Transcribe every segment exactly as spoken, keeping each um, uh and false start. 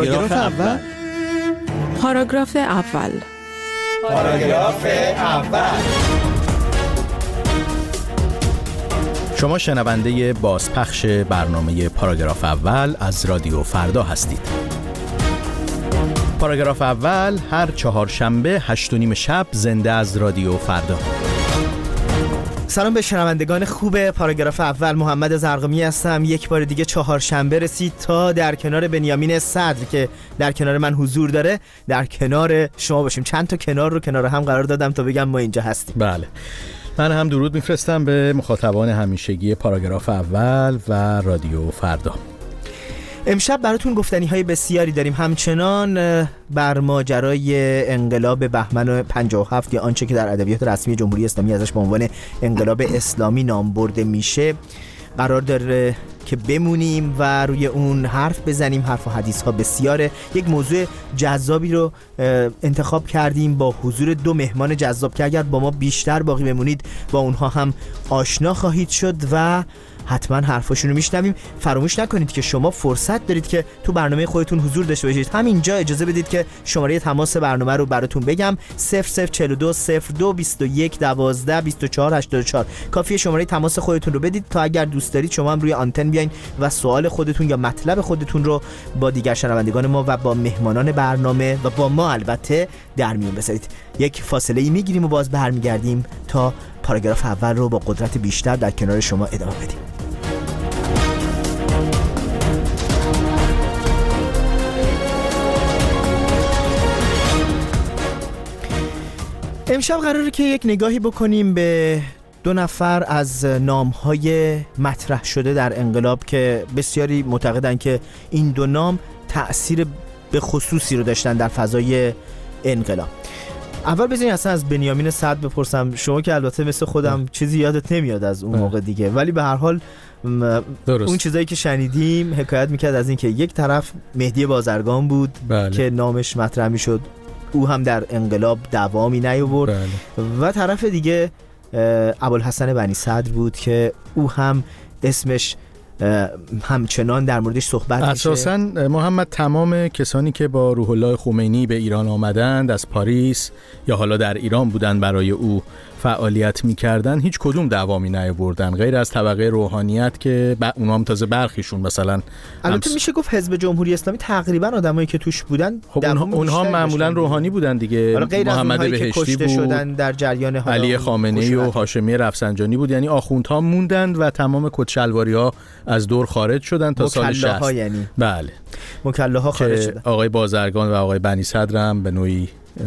پاراگراف اول. پاراگراف اول. پاراگراف اول. شما شنونده بازپخش برنامه پاراگراف اول از رادیو فردا هستید. پاراگراف اول هر چهارشنبه هشت و نیم شب زنده از رادیو فردا. سلام به شنوندگان خوب پاراگراف اول. محمد زرقمی هستم. یک بار دیگه چهارشنبه رسید تا در کنار بنیامین صدر که در کنار من حضور داره در کنار شما باشیم. چند تا کنار رو کنار هم قرار دادم تا بگم ما اینجا هستیم. بله، من هم درود میفرستم به مخاطبان همیشگی پاراگراف اول و رادیو فردا. امشب براتون گفتنی های بسیاری داریم. همچنان بر ماجرای انقلاب بهمن پنجاه و هفت یا آنچه که در ادبیات رسمی جمهوری اسلامی ازش به عنوان انقلاب اسلامی نام برده میشه قرار داره که بمونیم و روی اون حرف بزنیم. حرف و حدیث ها بسیاره. یک موضوع جذابی رو انتخاب کردیم با حضور دو مهمان جذاب که اگر با ما بیشتر باقی بمونید با اونها هم آشنا خواهید شد و حتما حرفاشون رو میشنویم. فراموش نکنید که شما فرصت دارید که تو برنامه خودتون حضور داشته باشید. همینجا اجازه بدید که شماره تماس برنامه رو براتون بگم: صفر صفر چهل و دو صفر دو بیست و یک دوازده بیست و چهار هشتاد و چهار. کافیه شماره تماس خودتون رو بدید تا اگر دوست دارید شما هم روی آنتن بیاین و سوال خودتون یا مطلب خودتون رو با دیگر شنوندگان ما و با مهمانان برنامه و با ما البته در میون بذارید. یک فاصله ای میگیریم و باز برمیگردیم تا پاراگراف اول رو با قدرت بیشتر در کنار شما ادامه بدیم. امشب قراره که یک نگاهی بکنیم به دو نفر از نام‌های مطرح شده در انقلاب که بسیاری معتقدن که این دو نام تأثیر به خصوصی رو داشتن در فضای انقلاب. اول بذارین اصلا از بنیامین صدر بپرسم. شما که البته مثل خودم چیزی یادت نمیاد از اون موقع دیگه، ولی به هر حال درست. اون چیزایی که شنیدیم حکایت میکرد از این که یک طرف مهدی بازرگان بود بله. که نامش مطرح میشد، او هم در انقلاب دوامی نیاورد بله. و طرف دیگه ابوالحسن بنی صدر بود که او هم اسمش همچنان در موردش صحبت میشه. اساساً محمد تمام کسانی که با روح الله خمینی به ایران آمدند از پاریس یا حالا در ایران بودن برای او فعالیت میکردن هیچ کدوم دوامی نیاوردن غیر از طبقه روحانیت که ب... اونها هم تازه برخیشون مثلا البته همس... میشه گفت حزب جمهوری اسلامی تقریبا آدمایی که توش بودن خب اونها, اونها معمولا روحانی بودن دیگه. محمد بهشتی بود، شدن در جریان علی خامنه‌ای و هاشمی رفسنجانی بود. یعنی آخوندها موندند و تمام کت‌شلواری‌ها از دور خارج شدن تا سال شصت. یعنی بله مکله‌ها خارج شدن. آقای بازرگان و آقای بنی صدر هم به نوعی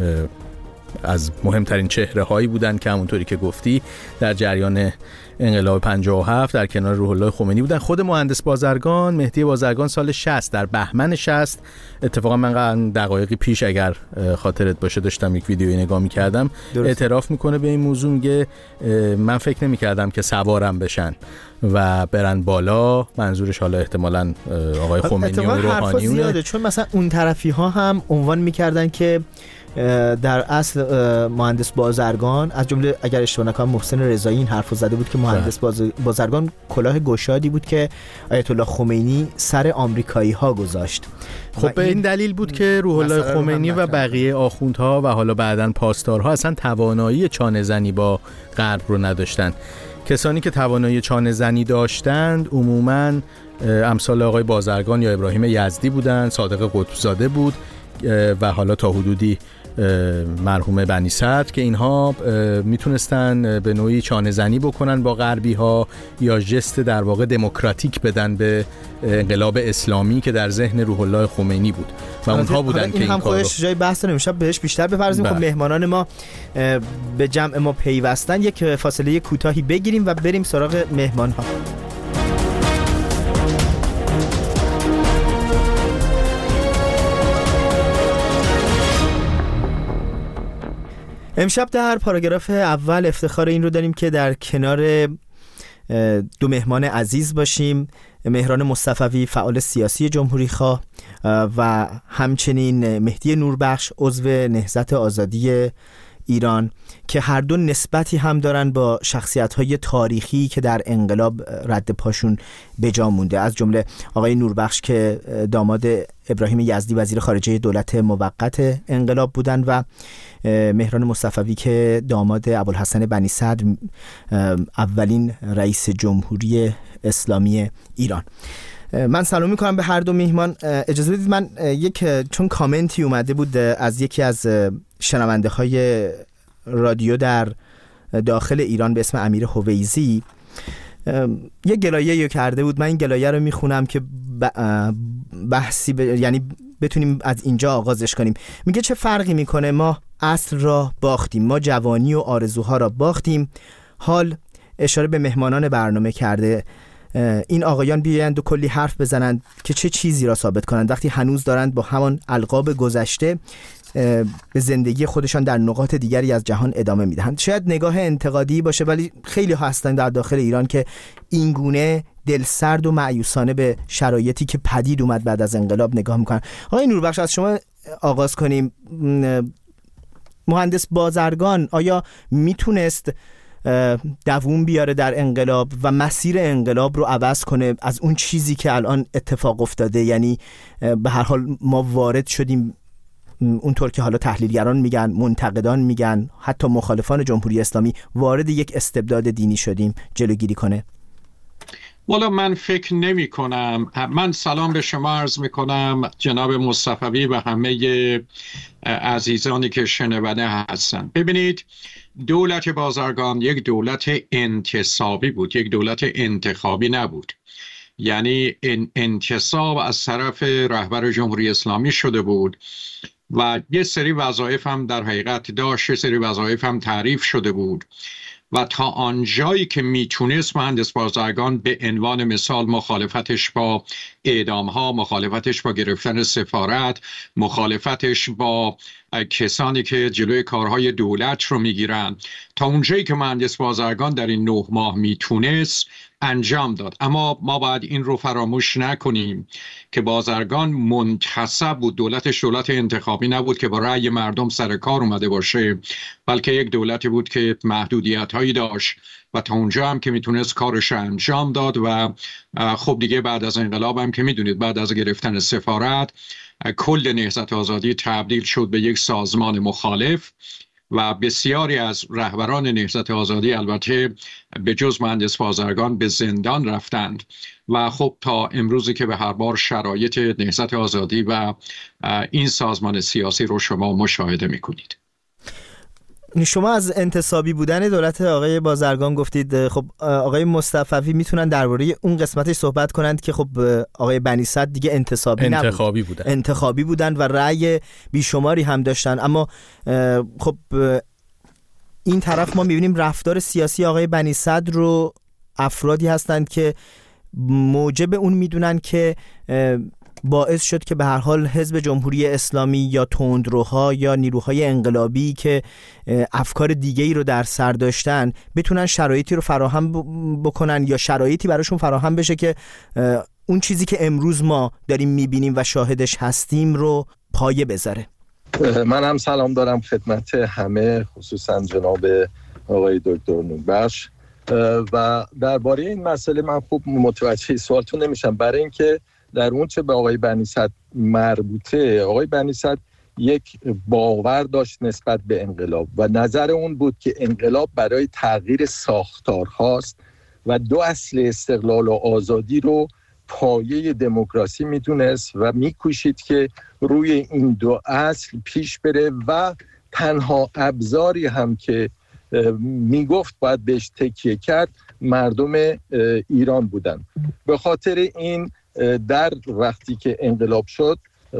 از مهمترین چهره هایی بودن که همونطوری که گفتی در جریان انقلاب پنجاه و هفت در کنار روح الله خمینی بودن. خود مهندس بازرگان، مهدی بازرگان، سال شصت در بهمن شصت، اتفاقا من دقایقی پیش اگر خاطرت باشه داشتم یک ویدیویی نگاه می‌کردم، اعتراف میکنه به این موضوع. میگه من فکر نمی‌کردم که سوارم بشن و برن بالا. منظورش حالا احتمالاً آقای خمینی و روحانیونه، چون مثلا اون طرفی ها هم عنوان می‌کردن که در اصل مهندس بازرگان، از جمله اگر اشتباه نکنم محسن رضایی این حرفو زده بود که مهندس بازرگان کلاه گشادی بود که آیت الله خمینی سر آمریکایی ها گذاشت. خب به این دلیل بود که روح الله خمینی و بقیه آخوندها و حالا بعداً پاسدارها اصلا توانایی چانه زنی با غرب رو نداشتن. کسانی که توانایی چانه زنی داشتند عموماً امثال آقای بازرگان یا ابراهیم یزدی بودند، صادق قطب‌زاده بود و حالا تا حدودی مرحوم بنی صدر که اینها میتونستن به نوعی چانه زنی بکنن با غربی ها یا ژست در واقع دموکراتیک بدن به انقلاب اسلامی که در ذهن روح الله خمینی بود و اونها بودن که این, این کارو. جای بحث رو امشب بهش بیشتر بپردازیم. خب مهمانان ما به جمع ما پیوستن. یک فاصله کوتاهی بگیریم و بریم سراغ مهمان ها. امشب در پاراگراف اول افتخار این رو داریم که در کنار دو مهمان عزیز باشیم. مهران مصطفوی، فعال سیاسی جمهوری خواه، و همچنین مهدی نوربخش، عضو نهضت آزادی ایران که هر دو نسبتی هم دارن با شخصیت‌های تاریخی که در انقلاب رد پاشون به جا مونده، از جمله آقای نوربخش که داماد ابراهیم یزدی وزیر خارجه دولت موقت انقلاب بودن و مهران مصطفوی که داماد ابوالحسن بنی صدر اولین رئیس جمهوری اسلامی ایران. من سلام میکنم به هر دو میهمان. اجازه بدید من یک چون کامنتی اومده بود از یکی از شنونده های رادیو در داخل ایران به اسم امیر هویزی یک گلایه کرده بود، من این گلایه رو میخونم که بحثی ب... یعنی بتونیم از اینجا آغازش کنیم. میگه چه فرقی میکنه، ما عصر را باختیم، ما جوانی و آرزوها را باختیم، حال اشاره به مهمانان برنامه کرده این آقایان بیایند و کلی حرف بزنند که چه چیزی را ثابت کنند وقتی هنوز دارند با همان القاب گذشته به زندگی خودشان در نقاط دیگری از جهان ادامه میدهند. شاید نگاه انتقادی باشه ولی خیلی ها هستن در داخل ایران که این گونه دلسرد و مایوسانه به شرایطی که پدید اومد بعد از انقلاب نگاه میکنن. آقای نوربخش از شما آغاز کنیم. مهندس بازرگان آیا میتونست دووم بیاره در انقلاب و مسیر انقلاب رو عوض کنه از اون چیزی که الان اتفاق افتاده؟ یعنی به هر حال ما وارد شدیم، اونطور که حالا تحلیلگران میگن، منتقدان میگن، حتی مخالفان جمهوری اسلامی، وارد یک استبداد دینی شدیم، جلوگیری کنه؟ والا من فکر نمی کنم. من سلام به شما عرض می کنم جناب مصطفوی و همه عزیزانی که شنونده هستند. ببینید، دولت بازرگان یک دولت انتصابی بود، یک دولت انتخابی نبود. یعنی انتصاب از طرف رهبر جمهوری اسلامی شده بود و یه سری وظایف هم در حقیقت داشت، یه سری وظایف هم تعریف شده بود و تا آنجایی که میتونست مهندس بازرگان به عنوان مثال مخالفتش با اعدام ها، مخالفتش با گرفتن سفارت، مخالفتش با کسانی که جلوی کارهای دولت رو میگیرن، تا اونجایی که مهندس بازرگان در این نه ماه میتونست انجام داد. اما ما باید این رو فراموش نکنیم که بازرگان منتصب بود، دولتش دولت انتخابی نبود که با رأی مردم سر کار اومده باشه، بلکه یک دولتی بود که محدودیت هایی داشت و تا اونجا هم که میتونست کارش انجام داد. و خب دیگه بعد از انقلاب هم که میدونید بعد از گرفتن سفارت کل نهضت آزادی تبدیل شد به یک سازمان مخالف و بسیاری از رهبران نهضت آزادی البته به جز مهندس بازرگان به زندان رفتند و خب تا امروزی که به هر بار شرایط نهضت آزادی و این سازمان سیاسی رو شما مشاهده میکنید. شما از انتصابی بودن دولت آقای بازرگان گفتید. خب آقای مصطفوی میتونن درباره اون قسمتش صحبت کنند که خب آقای بنی صدر دیگه انتصابی نبود، انتخابی بودن. انتخابی بودن و رأی بیشماری هم داشتن. اما خب این طرف ما میبینیم رفتار سیاسی آقای بنی صدر رو افرادی هستند که موجب اون میدونن که باعث شد که به هر حال حزب جمهوری اسلامی یا تندروها یا نیروهای انقلابی که افکار دیگه‌ای رو در سر داشتن بتونن شرایطی رو فراهم بکنن یا شرایطی براشون فراهم بشه که اون چیزی که امروز ما داریم میبینیم و شاهدش هستیم رو پایه بذاره. من هم سلام دارم خدمت همه، خصوصا جناب آقای دکتر نوربخش. و درباره این مسئله من خوب متوجه سوالتون نمیشم، برای اینکه در اون چه به آقای بنی صدر مربوطه، آقای بنی صدر یک باور داشت نسبت به انقلاب و نظر اون بود که انقلاب برای تغییر ساختارهاست و دو اصل استقلال و آزادی رو پایه دموکراسی میدونست و میکوشید که روی این دو اصل پیش بره و تنها ابزاری هم که میگفت باید بهش تکیه کرد مردم ایران بودن. به خاطر این در وقتی که انقلاب شد،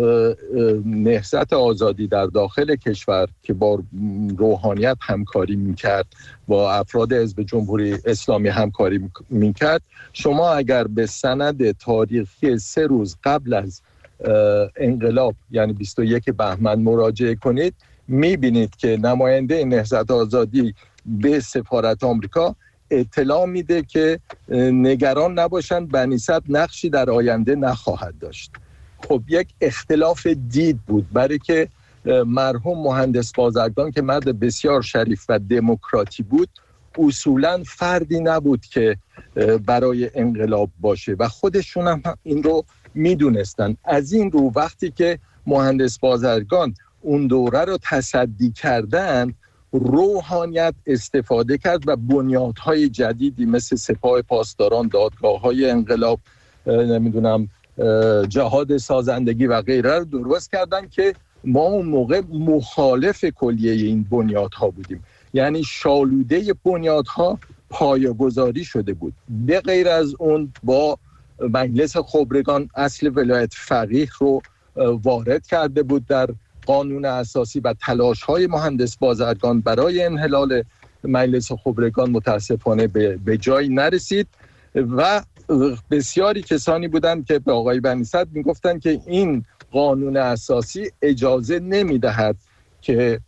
نهضت آزادی در داخل کشور که با روحانیت همکاری میکرد، با افراد حزب جمهوری اسلامی همکاری میکرد، شما اگر به سند تاریخی سه روز قبل از انقلاب یعنی بیست و یک بهمن مراجعه کنید، میبینید که نماینده نهضت آزادی به سفارت آمریکا اطلاع میده که نگران نباشن، بنی صدر نقشی در آینده نخواهد داشت. خب یک اختلاف دید بود، برای که مرحوم مهندس بازرگان که مرد بسیار شریف و دموکراتی بود، اصولاً فردی نبود که برای انقلاب باشه و خودشون هم این رو میدونستن. از این رو وقتی که مهندس بازرگان اون دوره رو تصدی کردن، روحانیت استفاده کرد و بنیادهای جدیدی مثل سپاه پاسداران، دادگاه‌های انقلاب، نمیدونم جهاد سازندگی و غیره رو درست کردن که ما اون موقع مخالف کلیه این بنیادها بودیم. یعنی شالوده بنیادها پایه‌گذاری شده بود. به غیر از اون با مجلس خبرگان اصل ولایت فقیه رو وارد کرده بود در قانون اساسی و تلاش‌های مهندس بازرگان برای انحلال مجلس خبرگان متاسفانه به, به جایی نرسید و بسیاری کسانی بودند که به آقای بنی صدر میگفتند که این قانون اساسی اجازه نمیدهد که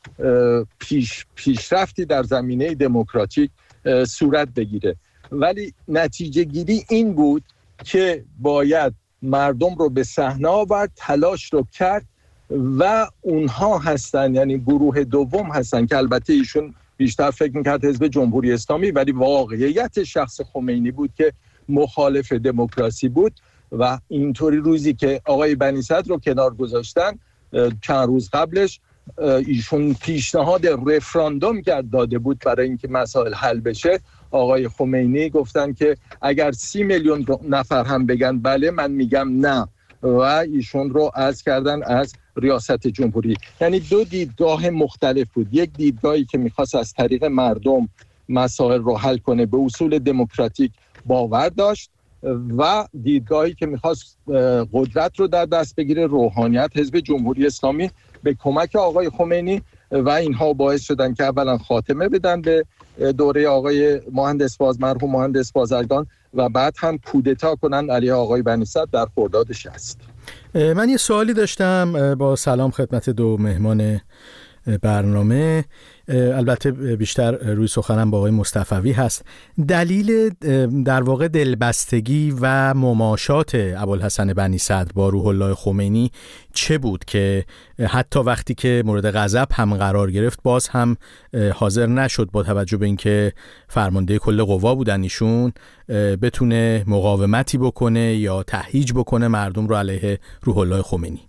پیش پیشرفتی در زمینه دموکراتیک صورت بگیره. ولی نتیجه گیری این بود که باید مردم رو به صحنه آورد، تلاش رو کرد و اونها هستن، یعنی گروه دوم هستن که البته ایشون بیشتر فکر میکرد حزب جمهوری اسلامی، ولی واقعیت شخص خمینی بود که مخالف دموکراسی بود و اینطوری روزی که آقای بنی صدر رو کنار گذاشتن، چند روز قبلش ایشون پیشنهاد رفراندوم کرد داده بود برای اینکه مسائل حل بشه. آقای خمینی گفتن که اگر سی میلیون نفر هم بگن بله من میگم نه و ایشون رو عزل کردن از ریاست جمهوری. یعنی دو دیدگاه مختلف بود، یک دیدگاهی که میخواست از طریق مردم مسائل رو حل کنه، به اصول دموکراتیک باور داشت، و دیدگاهی که میخواست قدرت رو در دست بگیره، روحانیت حزب جمهوری اسلامی به کمک آقای خمینی، و اینها باعث شدن که اولا خاتمه بدن به دوره آقای مهندس باز مرحوم مهندس بازرگان و بعد هم کودتا کنن علیه آقای بنی صدر در خرداد شصت. من یه سوالی داشتم با سلام خدمت دو مهمان برنامه، البته بیشتر روی سخنم با آقای مصطفوی هست. دلیل در واقع دلبستگی و مماشات ابوالحسن بنی صدر با روح الله خمینی چه بود که حتی وقتی که مورد غضب هم قرار گرفت باز هم حاضر نشد با توجه به اینکه فرمانده کل قوا بودن ایشون بتونه مقاومتی بکنه یا تهییج بکنه مردم رو علیه روح الله خمینی؟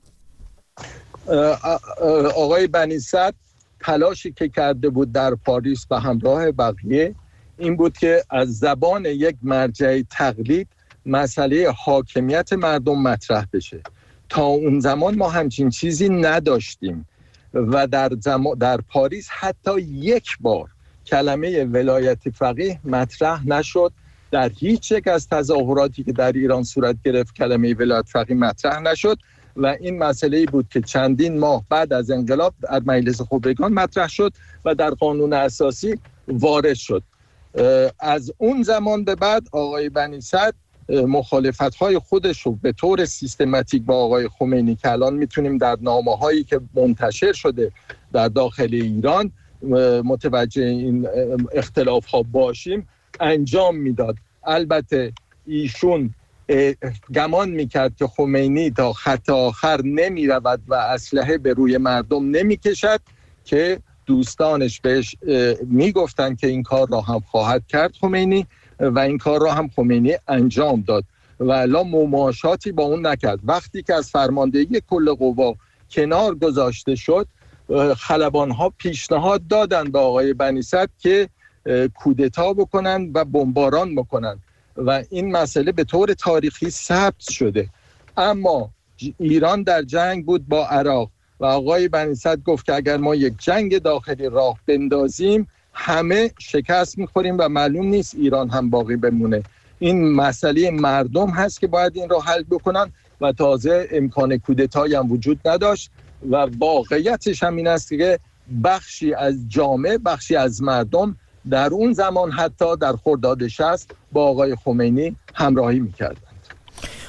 آقای بنی صدر تلاشی که کرده بود در پاریس به همراه بقیه این بود که از زبان یک مرجع تقلید مسئله حاکمیت مردم مطرح بشه. تا اون زمان ما همچین چیزی نداشتیم و در, زم... در پاریس حتی یک بار کلمه ولایت فقیه مطرح نشد. در هیچ یک از تظاهراتی که در ایران صورت گرفت کلمه ولایت فقیه مطرح نشد و این مسئله‌ای بود که چندین ماه بعد از انقلاب در مجلس خبرگان مطرح شد و در قانون اساسی وارد شد. از اون زمان به بعد آقای بنی صدر مخالفت‌های خودش رو به طور سیستماتیک با آقای خمینی که الان میتونیم در نامه‌هایی که منتشر شده در داخل ایران متوجه این اختلاف‌ها باشیم انجام میداد. البته ایشون گمان میکرد که خمینی تا خط آخر نمی رود و اسلحه به روی مردم نمی کشد که دوستانش بهش میگفتن که این کار را هم خواهد کرد خمینی و این کار را هم خمینی انجام داد و الا مماشاتی با اون نکرد. وقتی که از فرماندهی کل قوا کنار گذاشته شد خلبانها پیشنهاد دادن به آقای بنی صدر که کودتا بکنن و بمباران بکنن و این مسئله به طور تاریخی ثبت شده. اما ایران در جنگ بود با عراق و آقای بنی صدر گفت که اگر ما یک جنگ داخلی راه بندازیم همه شکست میخوریم و معلوم نیست ایران هم باقی بمونه. این مسئله مردم هست که باید این را حل بکنن و تازه امکان کودتایی هم وجود نداشت و واقعیتش هم این است که بخشی از جامعه، بخشی از مردم در اون زمان حتی در خرداد شصت با آقای خمینی همراهی میکردند.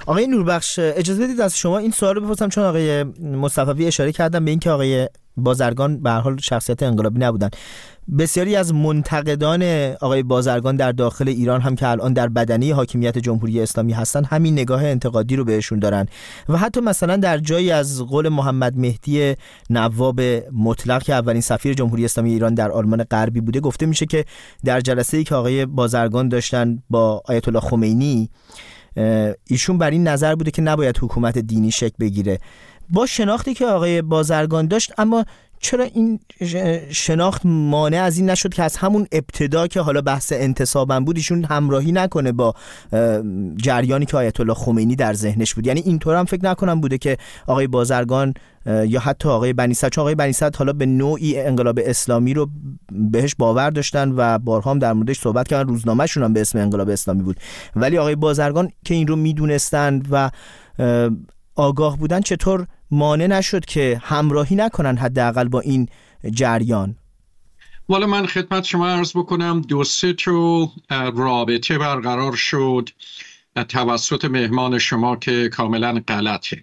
آقای نوربخش اجازه بدید از شما این سوال رو بپرسم، چون آقای مصطفی اشاره کردن به اینکه آقای بازرگان به هر حال شخصیت انقلابی نبودن. بسیاری از منتقدان آقای بازرگان در داخل ایران هم که الان در بدنه حاکمیت جمهوری اسلامی هستن همین نگاه انتقادی رو بهشون دارن و حتی مثلا در جایی از قول محمد مهدی نواب مطلق که اولین سفیر جمهوری اسلامی ایران در آلمان غربی بوده گفته میشه که در جلسه‌ای که آقای بازرگان داشتن با آیت الله خمینی ایشون بر این نظر بوده که نباید حکومت دینی شکل بگیره. با شناختی که آقای بازرگان داشت، اما چرا این شناخت مانع از این نشد که از همون ابتدا که حالا بحث انتصابم بود ایشون همراهی نکنه با جریانی که آیت الله خمینی در ذهنش بود؟ یعنی اینطور هم فکر نکنم بوده که آقای بازرگان یا حتی آقای بنی صدر، چون آقای بنی صدر حالا به نوعی انقلاب اسلامی رو بهش باور داشتن و بارها هم در موردش صحبت کردن، روزنامه‌شون هم به اسم انقلاب اسلامی بود، ولی آقای بازرگان که این رو میدونستند و آگاه بودن چطور مانع نشد که همراهی نکنن حداقل با این جریان؟ والا من خدمت شما عرض بکنم دو سه تا رابطه برقرار شد توسط مهمان شما که کاملا غلطه.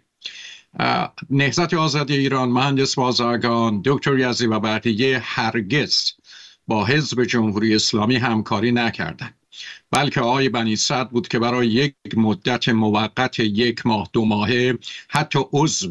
نهضت آزادی ایران، مهندس بازرگان، دکتر یزدی و بقیه هرگز با حزب جمهوری اسلامی همکاری نکردند، بلکه آقای بنی صدر بود که برای یک مدت موقت یک ماه دو ماهه حتی عضو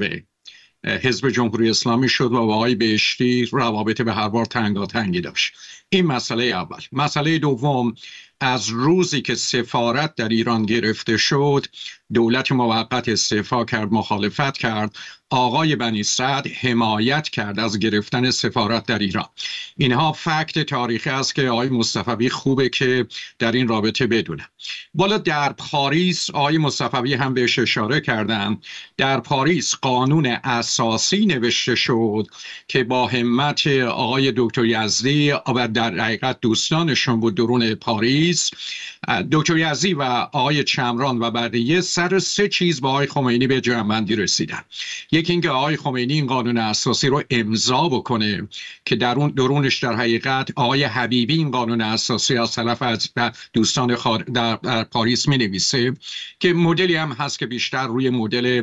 حزب جمهوری اسلامی شد و با آقای بهشتی روابط به هر بار تنگاتنگی داشت. این مسئله اول. مسئله دوم، از روزی که سفارت در ایران گرفته شد دولت موقت استعفا کرد، مخالفت کرد، آقای بنی صدر حمایت کرد از گرفتن سفارت در ایران. اینها فکت تاریخی است که آقای مصطفی خوبه که در این رابطه بدونه. بالا در پاریس آقای مصطفی هم بهش اشاره کردن، در پاریس قانون اساسی نوشته شد که با همت آقای دکتر یزدی و در حقیقت دوستانشون بود درون پاریس، دکتر یزدی و آقای چمران و بقیه سر سه چیز با آقای خمینی به جمع‌بندی رسیدن. یکی اینکه آقای خمینی این قانون اساسی رو امضا بکنه که درون درونش در حقیقت آقای حبیبی این قانون اساسی از طرف از دوستان در, در پاریس می نویسه که مدلی هم هست که بیشتر روی مدل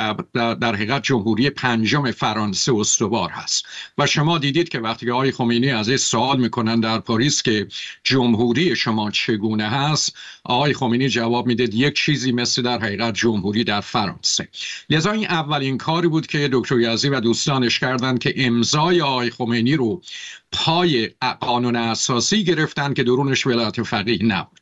در حقیقت جمهوری پنجم فرانسه استوار هست. و شما دیدید که وقتی آقای خمینی از این سوال میکنن در پاریس که جمهوری شما چگونه هست، آقای خمینی جواب میده یک چیزی مثل در حقیقت جمهوری در فرانسه. لذا این اولین کاری بود که دکتر یزدی و دوستانش کردن که امضای آقای خمینی رو پای قانون اساسی گرفتن که درونش ولایت فقیه نبود.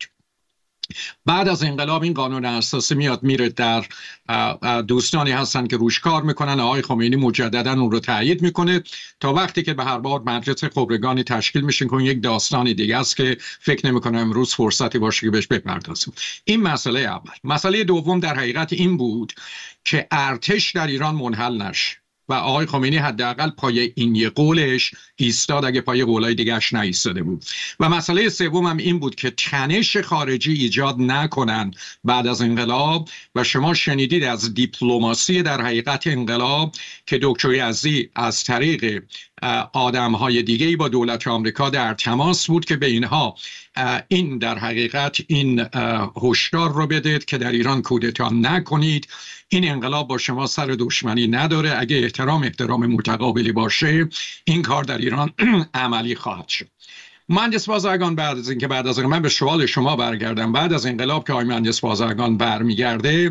بعد از انقلاب این قانون اساسی میاد میره در دوستانی هستن که روش کار میکنن، آقای خمینی مجددا اون رو تایید میکنه تا وقتی که به هر بار مجلس خبرگانی تشکیل میشه که یک داستانی دیگه است که فکر نمیکنم امروز فرصتی باشه که بهش بپردازیم. این مسئله اول. مسئله دوم در حقیقت این بود که ارتش در ایران منحل نشه و آقای خمینی حداقل پای این یه قولش ایستاد اگه پای قولای دیگه‌اش نایستاده بود. و مسئله سوم هم این بود که تنش خارجی ایجاد نکنن بعد از انقلاب. و شما شنیدید از دیپلماسی در حقیقت انقلاب که دکتر یزدی از طریق آدم‌های دیگه‌ای با دولت آمریکا در تماس بود که به اینها این در حقیقت این هشدار رو بدید که در ایران کودتا نکنید، این انقلاب با شما سر دشمنی نداره، اگه احترام احترام متقابلی باشه این کار در ایران عملی خواهد شد. مهندس بازرگان بعد از اینکه بعد از من به سوال شما برگردم، بعد از انقلاب که آقای مهندس بازرگان برمیگرده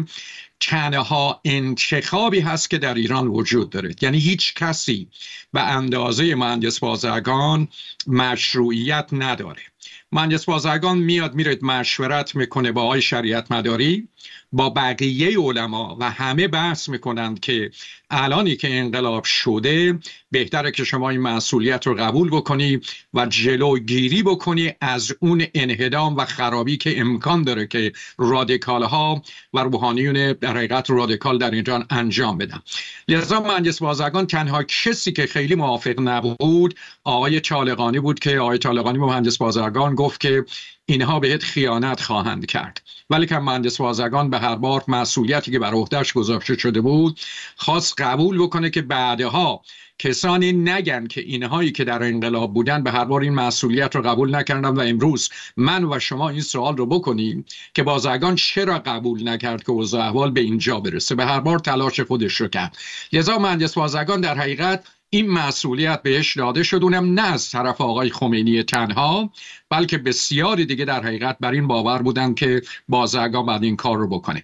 تنها انتخابی هست که در ایران وجود داره، یعنی هیچ کسی به اندازه مهندس بازرگان مشروعیت نداره. مهندس بازرگان میاد میره مشورت میکنه با آقای شریعت مداری، با بقیه علما و همه بحث میکنند که الانی که انقلاب شده بهتره که شما این مسئولیت رو قبول بکنی و جلوگیری بکنی از اون انهدام و خرابی که امکان داره که رادیکال ها و روحانیون در حقیقت رادیکال در اینجا انجام بدن. لذا مهندس بازرگان تنها کسی که خیلی موافق نبود آقای طالقانی بود که آقای طالقانی به مهندس بازرگان گفت که اینها بهت خیانت خواهند کرد. ولی که مهندس بازرگان به هر بار مسئولیتی که بر عهده‌اش گذاشته شده بود خواست قبول بکنه که بعدها کسانی نگن که اینهایی که در انقلاب بودن به هر بار این مسئولیت رو قبول نکردن و امروز من و شما این سوال رو بکنیم که بازرگان چرا قبول نکرد که اوضاع احوال به اینجا برسه. به هر بار تلاش خودش رو کرد. لذا مهندس بازرگان در حقیقت این مسئولیت بهش داده شد، اونم نه از طرف آقای خمینی تنها، بلکه بسیاری دیگه در حقیقت بر این باور بودن که بازرگان باید این کار رو بکنه.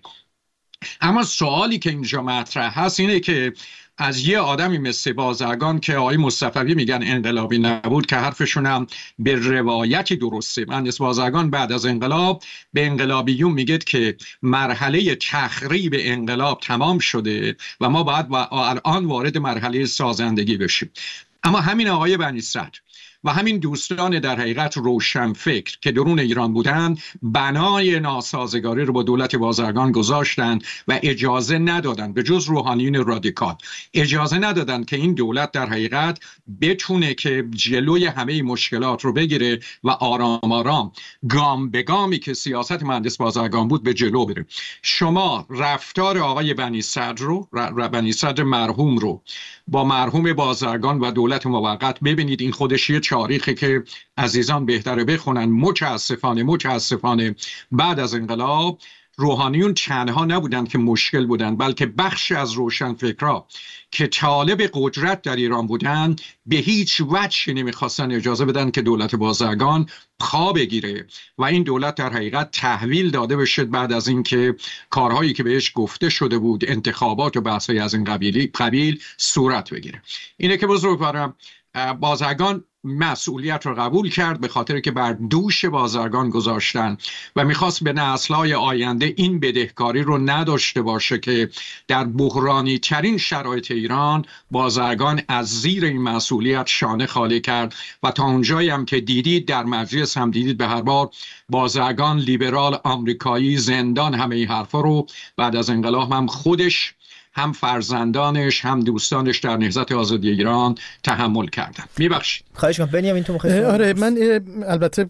اما سوالی که اینجا مطرح هست اینه که از یه آدمی مثل بازرگان که آقای مصطفی میگن انقلابی نبود، که حرفشون هم به روایتی درسته. مهندس بازرگان بعد از انقلاب به انقلابیون میگه که مرحله تخریب انقلاب تمام شده و ما باید و الان وارد مرحله سازندگی بشیم. اما همین آقای بنی صدر و همین دوستان در حقیقت روشنفکر که درون ایران بودند بنای ناسازگاری رو با دولت بازرگان گذاشتن و اجازه ندادن، به جز روحانیون رادیکال اجازه ندادن که این دولت در حقیقت بتونه که جلوی همه مشکلات رو بگیره و آرام آرام گام به گامی که سیاست مهندس بازرگان بود به جلو بره. شما رفتار آقای بنی صدر رو ر... بنی صدر مرحوم رو با مرحوم بازرگان و دولت موقت ببینید. این خودش یه تاریخی که عزیزان بهتره بخونن. متاسفانه متاسفانه بعد از انقلاب روحانیون تنها نبودند که مشکل بودند، بلکه بخش از روشنفکرها که طالب قدرت در ایران بودند به هیچ وجهی نمیخواستن اجازه بدن که دولت بازرگان پا بگیره و این دولت در حقیقت تحویل داده بشه بعد از اینکه کارهایی که بهش گفته شده بود، انتخابات و بحث‌های از این قبیل قبیل صورت بگیره. اینه که بزرگوارم بازرگان مسئولیت رو قبول کرد به خاطر که بر دوش بازرگان گذاشتن و میخواست به نسل‌های آینده این بدهکاری رو نداشته باشه که در بحرانی ترین شرایط ایران بازرگان از زیر این مسئولیت شانه خالی کرد و تا اونجایی هم که دیدید در مجلس هم دیدید به هر بار بازرگان لیبرال آمریکایی زندان همه این حرفا رو بعد از انقلاب هم خودش هم فرزندانش هم دوستانش در نهضت آزادی ایران تحمل کردن. میبخشید. خواهش می‌کنم بنیامین تو می‌خوای؟ آره من البته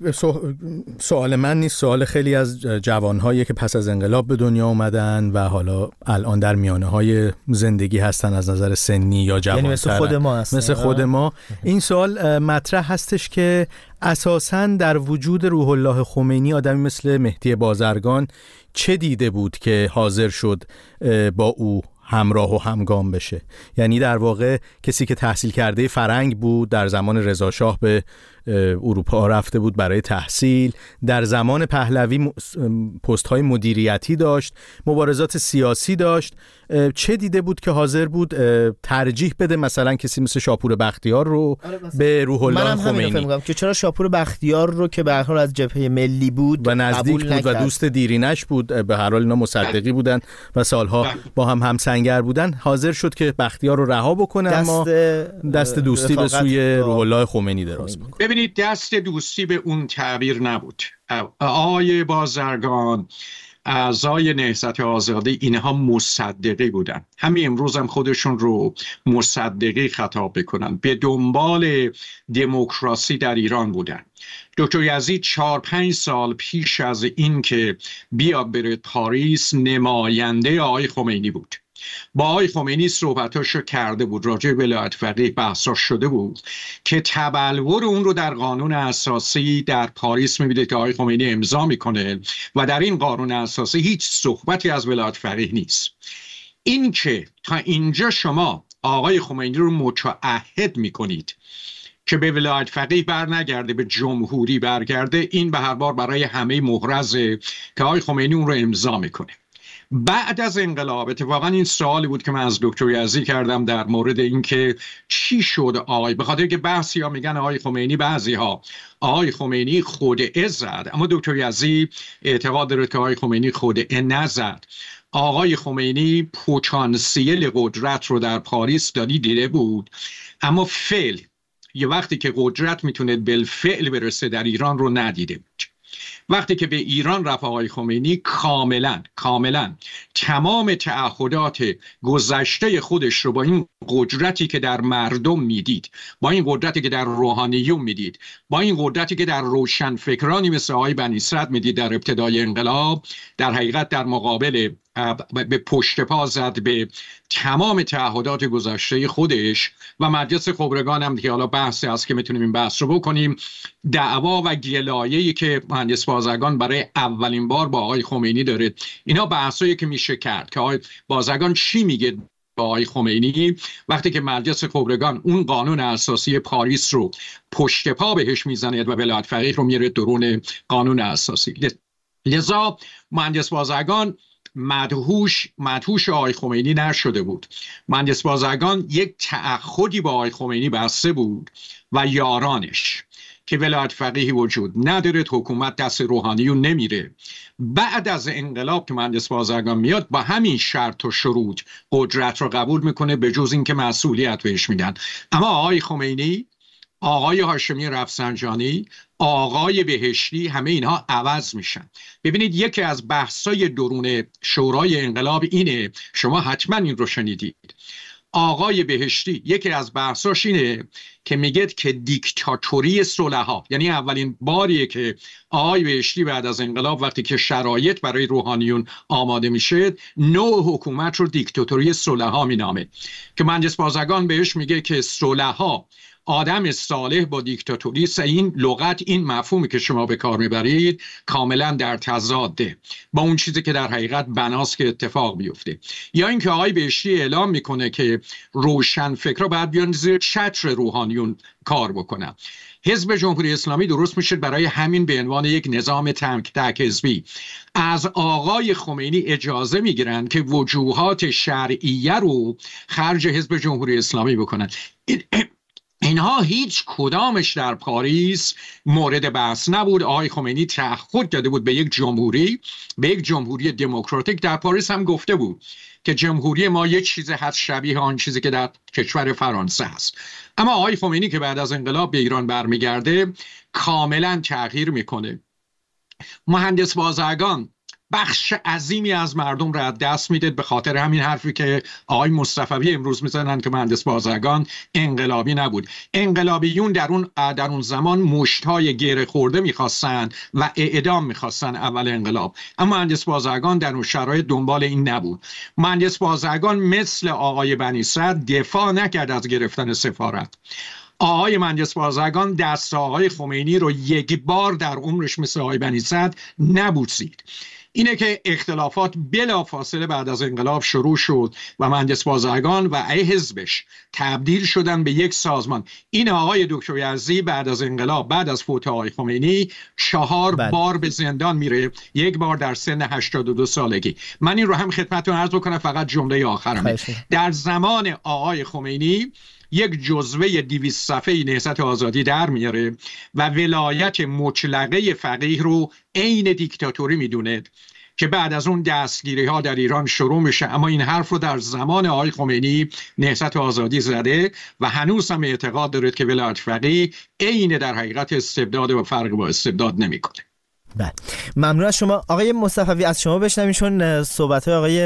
سوال من نیست، سوال خیلی از جوان‌هایی که پس از انقلاب به دنیا اومدن و حالا الان در میانه‌های زندگی هستن از نظر سنی یا جوان‌تر، یعنی مثل خود ما هستن. مثل خود ما این سوال مطرح هستش که اساساً در وجود روح الله خمینی آدمی مثل مهدی بازرگان چه دیده بود که حاضر شد با او همراه و همگام بشه؟ یعنی در واقع کسی که تحصیل کرده فرنگ بود، در زمان رضا شاه به اروپا رفته بود برای تحصیل، در زمان پهلوی پست‌های مدیریتی داشت، مبارزات سیاسی داشت. چه دیده بود که حاضر بود ترجیح بده مثلا کسی مثل شاپور بختیار رو به روح الله خمینی؟ منم همین فکر که چرا شاپور بختیار رو که به هر حال از جبهه ملی بود و نزدیک بود نکرد. و دوست دیرینش بود، به هر حال اینا مصدقی بودن و سالها با هم همسنگر بودن، حاضر شد که بختیار رو رها بکنه دست اما دست دوستی به سوی روح الله خمینی دراز بکنه. ببینید دست دوستی به اون تعبیر نبود. آقای بازرگان، اعضای نهضت آزادی، اینها مصدقی بودن. همین امروز هم خودشون رو مصدقی خطاب بکنن. به دنبال دموکراسی در ایران بودن. دکتر یزید چهار پنج سال پیش از این که بیاد بره پاریس نماینده آقای خمینی بود. با آقای خمینی صحبتاشو کرده بود، راجع به ولایت فقیه بحثا شده بود که تبلور اون رو در قانون اساسی در پاریس می‌بینید که آقای خمینی امضا میکنه و در این قانون اساسی هیچ صحبتی از ولایت فقیه نیست. این که تا اینجا شما آقای خمینی رو متعهد میکنید که به ولایت فقیه بر نگرده، به جمهوری برگرده، این به هر بار برای همه محرزه که آقای خمینی اون رو امضا میکنه. بعد از انقلاب اتفاقا این سوالی بود که من از دکتر یزدی کردم در مورد اینکه چی شد آقای، به خاطر که بعضی ها میگن آقای خمینی، بعضی ها آقای خمینی خودعه زد، اما دکتر یزدی اعتقاد داره که آقای خمینی خودعه نزد. آقای خمینی پتانسیل قدرت رو در پاریس دادی دیده بود، اما فعل یه وقتی که قدرت میتونه بالفعل برسه در ایران رو ندیده بود. وقتی که به ایران رفت آقای خمینی کاملا کاملا تمام تعهدات گذشته خودش رو با این قدرتی که در مردم میدید، با این قدرتی که در روحانیون میدید، با این قدرتی که در روشنفکرانی مثل آقای بنی صدر میدید در ابتدای انقلاب، در حقیقت در مقابل به پشت پا زد به تمام تعهدات گذشته خودش. و مجلس خبرگان هم که حالا بحثی هست که میتونیم این بحث رو بکنیم، دعوا و گلایه‌ای که مهندس بازرگان برای اولین بار با آقای خمینی داره، اینا بحثایی که میشه کرد که آقای بازرگان چی میگه با آقای خمینی وقتی که مجلس خبرگان اون قانون اساسی پاریس رو پشت پا بهش میزنه و ولایت فقیه رو میره درون قانون اساسی. لذا مهندس بازرگان مدهوش مدهوش آقای خمینی نشده بود. مهندس بازرگان یک تعهدی با آقای خمینی بسته بود و یارانش که ولایت فقیهی وجود نداره، حکومت دست روحانیون نمیره. بعد از انقلاب که مهندس بازرگان میاد با همین شرط و شروط قدرت رو قبول میکنه، به جز این که مسئولیت بهش میدن. اما آقای خمینی، آقای هاشمی رفسنجانی، آقای بهشتی، همه اینها عوض میشن. ببینید یکی از بحثای درون شورای انقلاب اینه، شما حتما این رو شنیدید، آقای بهشتی یکی از بحثاش اینه که میگه که دیکتاتوری صلحا، یعنی اولین باریه که آقای بهشتی بعد از انقلاب وقتی که شرایط برای روحانیون آماده میشه نوع حکومت رو دیکتاتوری صلحا مینامه، که مهندس بازرگان بهش میگه که صلحا آدم صالح با دیکتاتوری، این لغت، این مفهومی که شما به کار میبرید کاملا در تضاده با اون چیزی که در حقیقت بناست که اتفاق بیفته. یا اینکه آقای بهشتی اعلام میکنه که روشن فکرها باید بیان زیر چتر روحانیون کار بکنن. حزب جمهوری اسلامی درست میشه برای همین به عنوان یک نظام تک تک حزبی. از آقای خمینی اجازه میگیرن که وجوهات شرعیه رو خرج حزب جمهوری اسلامی بکنن. اینها هیچ کدامش در پاریس مورد بحث نبود. آقای خمینی تعهد داده بود به یک جمهوری، به یک جمهوری دموکراتیک. در پاریس هم گفته بود که جمهوری ما یک چیز هست شبیه آن چیزی که در کشور فرانسه هست. اما آقای خمینی که بعد از انقلاب به ایران برمیگرده کاملا تغییر میکنه. مهندس بازرگان بخش عظیمی از مردم را دست میده، به خاطر همین حرفی که آقای مصطفی امروز میزنن که مهندس بازرگان انقلابی نبود. انقلابیون در اون در اون زمان مشت‌های گره خورده میخواستن و اعدام میخواستن اول انقلاب، اما مهندس بازرگان در اون شرایط دنبال این نبود. مهندس بازرگان مثل آقای بنی صدر دفاع نکرد از گرفتن سفارت. آقای مهندس بازرگان دست آقای خمینی رو یک بار در عمرش مثل آقای بنی صدر نبوسید. اینه که اختلافات بلافاصله بعد از انقلاب شروع شد و مهندس بازرگان و حزبش تبدیل شدن به یک سازمان. این آقای دکتر یزدی بعد از انقلاب، بعد از فوت آقای خمینی، چهار بله. بار به زندان میره، یک بار در سن هشتاد و دو سالگی. من این رو هم خدمتتون عرض بکنم، فقط جمله آخرم. در زمان آقای خمینی یک جزوه دویست صفحه‌ای نهضت آزادی در میاره و ولایت مطلقه فقیه رو عین دیکتاتوری میدونه که بعد از اون دستگیری ها در ایران شروع میشه. اما این حرف رو در زمان آقای خمینی نهضت آزادی زده و هنوز هم اعتقاد داره که ولایت فقیه عین در حقیقت استبداد و فرق با استبداد نمیکنه. بله، ممنون از شما آقای مصطفی. از شما بشنویم، چون صحبت‌های آقای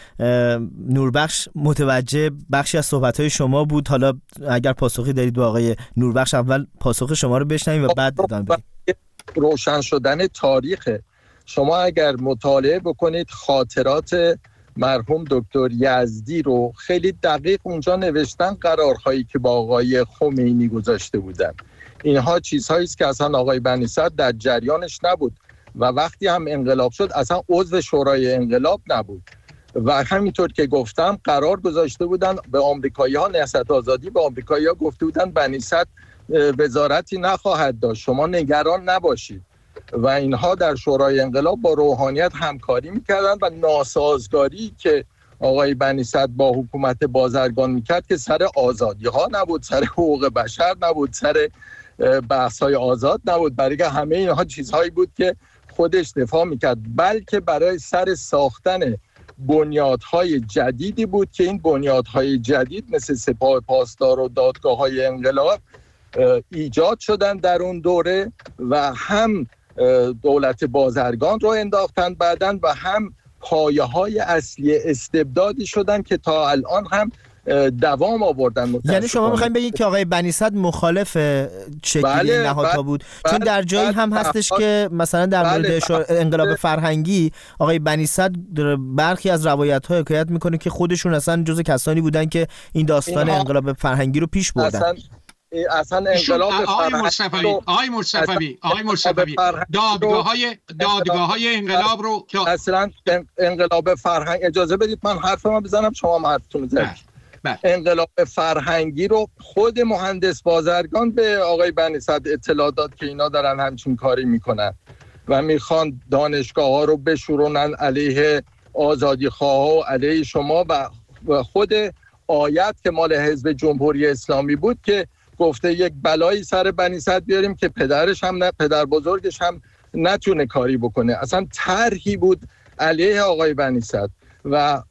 نوربخش متوجه بخشی از صحبت‌های شما بود. حالا اگر پاسخی دارید با آقای نوربخش، اول پاسخ شما رو بشنویم و بعد ادامه بدیم. روشن شدن تاریخ شما اگر مطالعه بکنید خاطرات مرحوم دکتر یزدی رو خیلی دقیق اونجا نوشتن، قرارهایی که با آقای خمینی گذاشته بودن. اینها چیزهایی است که اصلا آقای بنی صدر در جریانش نبود و وقتی هم انقلاب شد اصلا عضو شورای انقلاب نبود. و همینطور که گفتم قرار گذاشته بودن به آمریکایی‌ها، نهضت آزادی به آمریکایی‌ها گفته بودن بنی صدر وزارتی نخواهد داشت، شما نگران نباشید. و اینها در شورای انقلاب با روحانیت همکاری میکردن و ناسازگاری که آقای بنی صدر با حکومت بازرگان میکرد که سر آزادی ها نبود، سر حقوق بشر نبود، سر بحث های آزاد نبود، برای که همه اینها چیزهایی بود که خودش دفاع میکرد، بلکه برای سر ساختن بنیادهای جدیدی بود که این بنیادهای جدید مثل سپاه پاسدار و دادگاه‌های انقلاب ایجاد شدن در اون دوره و هم دولت بازرگان رو انداختن بعدن و هم پایه های اصلی استبدادی شدن که تا الان هم دوام آوردن. یعنی شما میخواین بگید که آقای بنی صدر مخالف شکلی بله، نهادها بله، بود؟ بله، چون در جایی بله، هم هستش بله، که مثلا در مورد بله، انقلاب فرهنگی آقای بنی صدر برخی از روایت‌ها حکایت میکنه که خودشون اصلا جزو کسانی بودن که این داستان انقلاب فرهنگی رو پیش بردن. اصلا اصلا انقلاب آقای مصطفی آقای مصطفی آقای مصطفی دادگاه‌های دادگاه‌های انقلاب رو که اصلا انقلاب فرهنگ، اجازه بدید من حرفمو بزنم شما حرفتون رو بزنید. انقلاب فرهنگی رو خود مهندس بازرگان به آقای بنی صدر اطلاع داد که اینا دارن همچین کاری میکنن و میخوان دانشگاه‌ها رو بشورونن علیه آزادیخواها و علیه شما و خود آیت که مال حزب جمهوری اسلامی بود که گفته یک بلایی سر بنی صدر بیاریم که پدرش هم نه پدر بزرگش هم نتونه کاری بکنه. اصلا طرحی بود علیه آقای بنی صدر و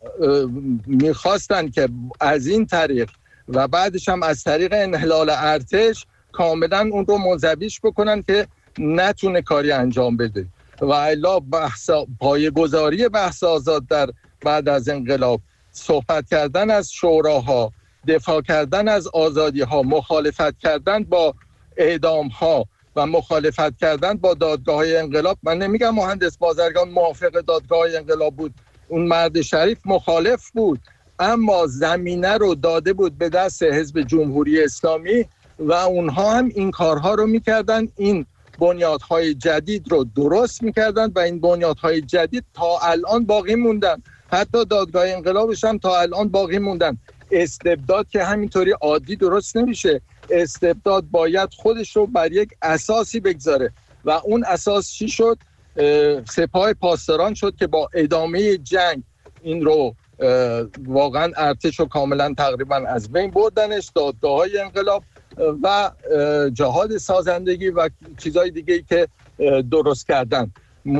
میخواستن که از این طریق و بعدش هم از طریق انحلال ارتش کاملا اون رو منزویش بکنن که نتونه کاری انجام بده و الا بحث پایه‌گذاری بحث آزاد در بعد از انقلاب، صحبت کردن از شوراها، دفاع کردن از آزادی ها، مخالفت کردن با اعدام ها و مخالفت کردن با دادگاه های انقلاب. من نمیگم مهندس بازرگان موافق دادگاه های انقلاب بود، اون مرد شریف مخالف بود، اما زمینه رو داده بود به دست حزب جمهوری اسلامی و اونها هم این کارها رو میکردن، این بنیادهای جدید رو درست میکردن و این بنیادهای جدید تا الان باقی موندن، حتی دادگاه انقلابش هم تا الان باقی موندن. استبداد که همینطوری عادی درست نمیشه، استبداد باید خودش رو بر یک اساسی بگذاره و اون اساس چی شد؟ سپاه پاسداران شد که با ادامه جنگ این رو واقعا ارتش رو کاملا تقریبا از بین بردنش، دادگاه‌های انقلاب و جهاد سازندگی و چیزهای دیگه‌ای که درست کردن.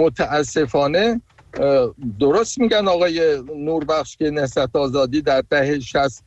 متاسفانه درست میگن آقای نوربخش که نهضت آزادی در دهه شصت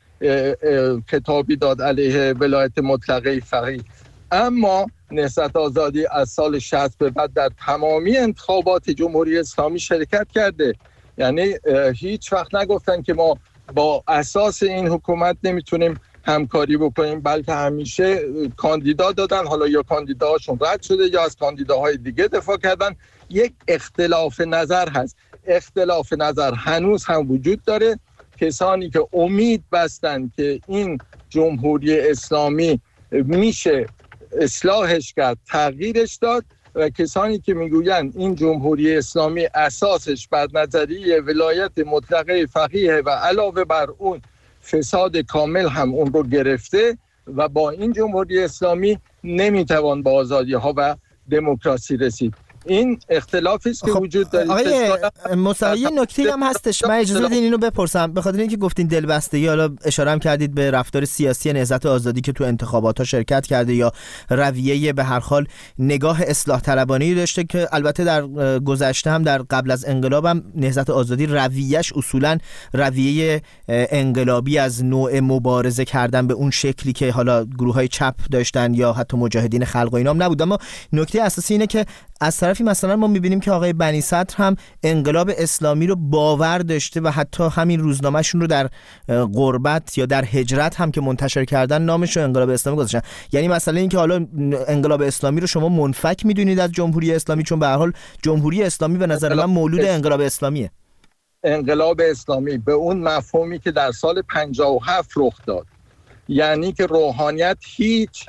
کتابی داد علیه ولایت مطلقه فقیه، اما نهضت آزادی از سال شصت به بعد در تمامی انتخابات جمهوری اسلامی شرکت کرده. یعنی هیچ وقت نگفتن که ما با اساس این حکومت نمیتونیم همکاری بکنیم، بلکه همیشه کاندیدا دادن، حالا یا کاندیداهاشون رد شده یا از کاندیداهای دیگه دفاع کردن. یک اختلاف نظر هست، اختلاف نظر هنوز هم وجود داره. کسانی که امید بستن که این جمهوری اسلامی میشه اصلاحش کرد، تغییرش داد، و کسانی که میگویند این جمهوری اسلامی اساسش بر نظریه ولایت مطلقه فقیه و علاوه بر اون فساد کامل هم اون رو گرفته و با این جمهوری اسلامی نمیتوان به آزادی ها و دموکراسی رسید. این اختلافی است که خب وجود داره. آقای مصطفی نکته هم هستش، من اجازه بدین اینو بپرسم، به خاطر اینکه گفتین دلبستگی، حالا اشاره هم کردید به رفتار سیاسی نهضت آزادی که تو انتخابات ها شرکت کرده یا رویه به هر حال نگاه اصلاح طلبانه‌ای داشته که البته در گذشته هم در قبل از انقلاب هم نهضت آزادی رویه‌اش اصولا رویه انقلابی از نوع مبارزه کردن به اون شکلی که حالا گروه‌های چپ داشتن یا حتی مجاهدین خلق و اینام نبود. اما نکته اساسی اینه که از طرفی مثلا ما می‌بینیم که آقای بنی صدر هم انقلاب اسلامی رو باور داشته و حتی همین روزنامه‌شون رو در غربت یا در هجرت هم که منتشر کردن نامش رو انقلاب اسلامی گذاشتن. یعنی مثلا این که حالا انقلاب اسلامی رو شما منفک می‌دونید از جمهوری اسلامی، چون به هر حال جمهوری اسلامی به نظر من مولود انقلاب اسلامیه. انقلاب اسلامی به اون مفهومی که در سال پنجاه و هفت رخ داد، یعنی که روحانیت هیچ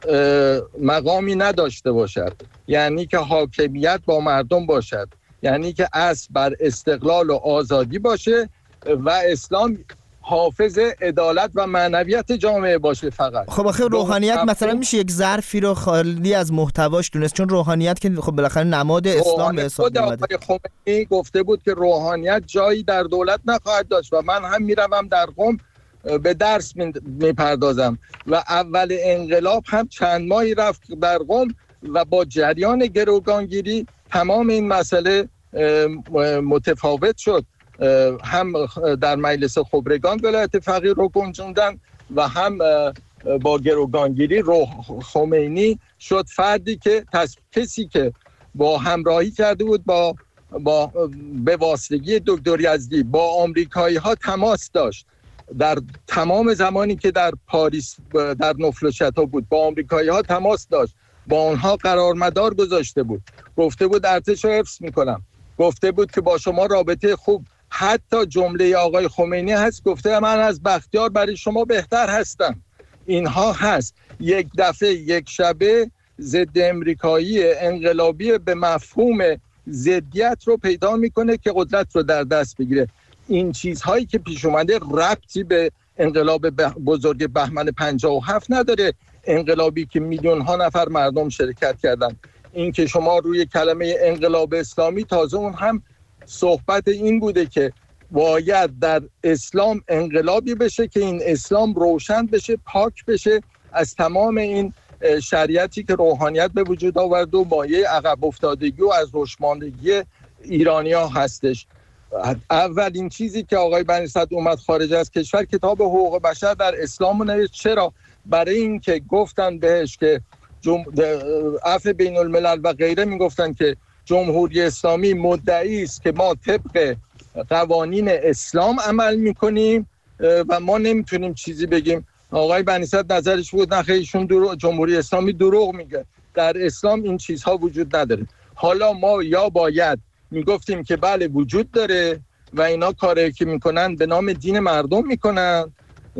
مقامی نداشته باشد، یعنی که حاکمیت با مردم باشد، یعنی که اصل بر استقلال و آزادی باشه و اسلام حافظ عدالت و معنویت جامعه باشه فقط. خب آخه روحانیت مثلا میشه یک ظرفی رو خالی از محتواش دونست، چون روحانیت که خب بالاخره نماد اسلام به حساب میاد. آقای خمینی گفته بود که روحانیت جایی در دولت نخواهد داشت و من هم میروم در قم به درس میپردازم و اول انقلاب هم چند ماهی رفت در قم و با جریان گروگانگیری تمام این مسئله متفاوت شد. هم در مجلس خبرگان ولایت فقیه رو گنجوندن و هم با گروگانگیری روح خمینی شد فردی که کسی که با همراهی کرده بود با با به واسطگی دکتر یزدی با آمریکایی ها تماس داشت. در تمام زمانی که در پاریس در نفلوشتا بود با آمریکایی ها تماس داشت، با اونها قرارمدار گذاشته بود، گفته بود ارتش رو حفظ میکنم، گفته بود که با شما رابطه خوب. حتی جمله آقای خمینی هست گفته من از بختیار برای شما بهتر هستم. اینها هست. یک دفعه یک شبه ضد امریکایی انقلابی به مفهوم ضدیت رو پیدا میکنه که قدرت رو در دست بگیره. این چیزهایی که پیش اومده ربطی به انقلاب بزرگ بهمن پنجاه و هفت نداره، انقلابی که میلیون ها نفر مردم شرکت کردن. این که شما روی کلمه انقلاب اسلامی، تازه اون هم صحبت این بوده که باید در اسلام انقلابی بشه که این اسلام روشن بشه، پاک بشه از تمام این شریعتی که روحانیت به وجود آورد و مایه عقب افتادگی و از روشماندگی ایرانی‌ها هستش. اولین چیزی که آقای بنی صدر اومد خارج از کشور کتاب حقوق بشر در اسلام رو نوشت. چرا؟ برای اینکه گفتن بهش که جم... عفو بین الملل و غیره میگفتن که جمهوری اسلامی مدعی است که ما طبق قوانین اسلام عمل میکنیم و ما نمیتونیم چیزی بگیم. آقای بنی صدر نظرش بود نه خیلیشون درو... جمهوری اسلامی دروغ میگه، در اسلام این چیزها وجود نداره. حالا ما یا باید میگفتیم که بله وجود داره و اینا کاری که میکنن به نام دین مردم میکنن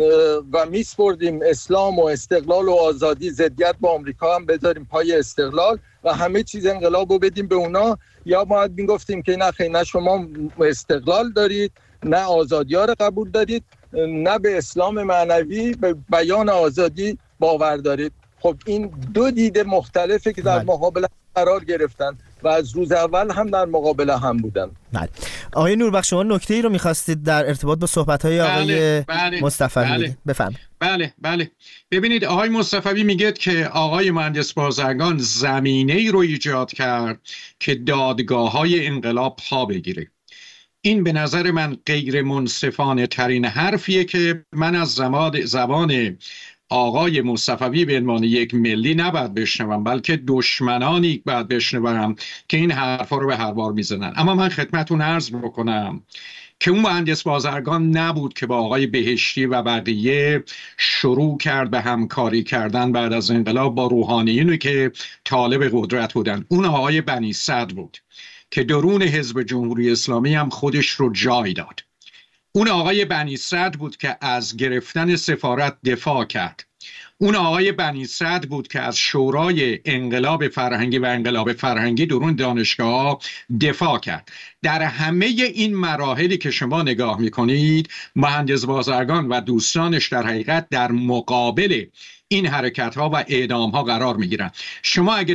و میسپردیم اسلام و استقلال و آزادی، ضدیت با آمریکا هم بذاریم پای استقلال و همه چیز انقلاب رو بدیم به اونا، یا باید میگفتیم که نه خیلی نه شما استقلال دارید، نه آزادی ها رو قبول دارید، نه به اسلام معنوی به بیان آزادی باور دارید. خب این دو دید مختلفه که در مقابل قرار گرفتن و از روز اول هم در مقابل هم بودن. بله. آقای نوربخش شما نکته‌ای رو می‌خواستید در ارتباط با صحبت‌های آقای بله، بله، مصطفوی بله. بفرمایید. بله بله ببینید آقای مصطفوی میگه که آقای مهندس بازرگان زمینه‌ای رو ایجاد کرد که دادگاه‌های انقلاب پا بگیره. این به نظر من غیر منصفانه ترین حرفیه که من از زمان زبان آقای مصطفوی به عنوان یک ملی نباید بشنوم، بلکه دشمنانی باید بشنوم که این حرفا رو به هر بار میزنن. اما من خدمتتون عرض بکنم که اون مهندس بازرگان نبود که با آقای بهشتی و بقیه شروع کرد به همکاری کردن بعد از انقلاب با روحانیونی که طالب قدرت بودن. اون آقای بنی صدر بود که درون حزب جمهوری اسلامی هم خودش رو جای داد. اون آقای بنی صدر بود که از گرفتن سفارت دفاع کرد. اون آقای بنی صدر بود که از شورای انقلاب فرهنگی و انقلاب فرهنگی درون دانشگاه دفاع کرد. در همه این مراحلی که شما نگاه میکنید مهندس بازرگان و دوستانش در حقیقت در مقابل این حرکت ها و اعدام ها قرار می گیرن. شما اگه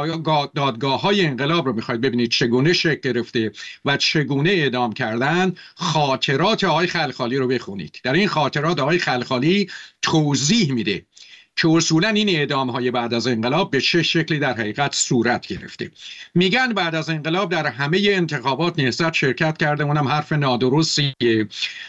دادگاه های انقلاب رو میخواید ببینید چگونه شکل گرفته و چگونه اعدام کردن، خاطرات آقای خلخالی رو بخونید. در این خاطرات آقای خلخالی توضیح میده که اصولا این اعدام های بعد از انقلاب به چه شکلی در حقیقت صورت گرفته. میگن بعد از انقلاب در همه انتخابات نهضت شرکت کرده، اونم حرف نادرستیه.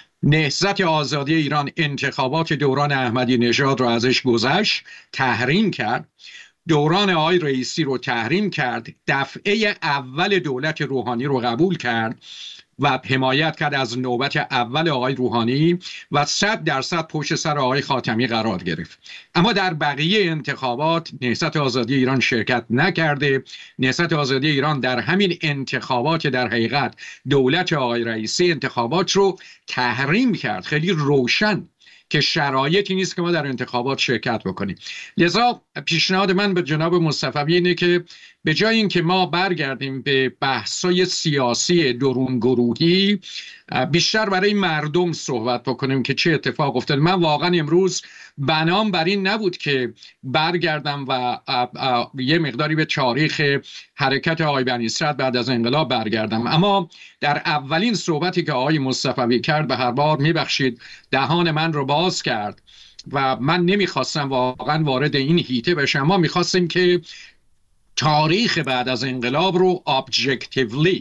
نهضت آزادی ایران انتخابات دوران احمدی نژاد رو ازش گذشت، تحریم کرد، دوران آقای رئیسی رو تحریم کرد، دفعه اول دولت روحانی رو قبول کرد و حمایت کرد از نوبت اول آقای روحانی و صد درصد پشت سر آقای خاتمی قرار گرفت. اما در بقیه انتخابات نهضت آزادی ایران شرکت نکرده. نهضت آزادی ایران در همین انتخابات در حقیقت دولت آقای رئیسی انتخابات رو تحریم کرد. خیلی روشن که شرایطی نیست که ما در انتخابات شرکت بکنیم. لذا پیشنهاد من به جناب مصطفوی اینه که به جای اینکه ما برگردیم به بحث‌های سیاسی درون گروهی، بیشتر برای مردم صحبت بکنیم که چه اتفاق افتاد. من واقعا امروز بنام بر این نبود که برگردم و ا ا یه مقداری به تاریخ حرکت آقای بنی صدر بعد از انقلاب برگردم، اما در اولین صحبتی که آقای مصطفوی کرد به هر بار میبخشید دهان من رو باز کرد و من نمیخواستم واقعا وارد این هیته بشم. ما میخواستیم که تاریخ بعد از انقلاب رو ابجکتیولی،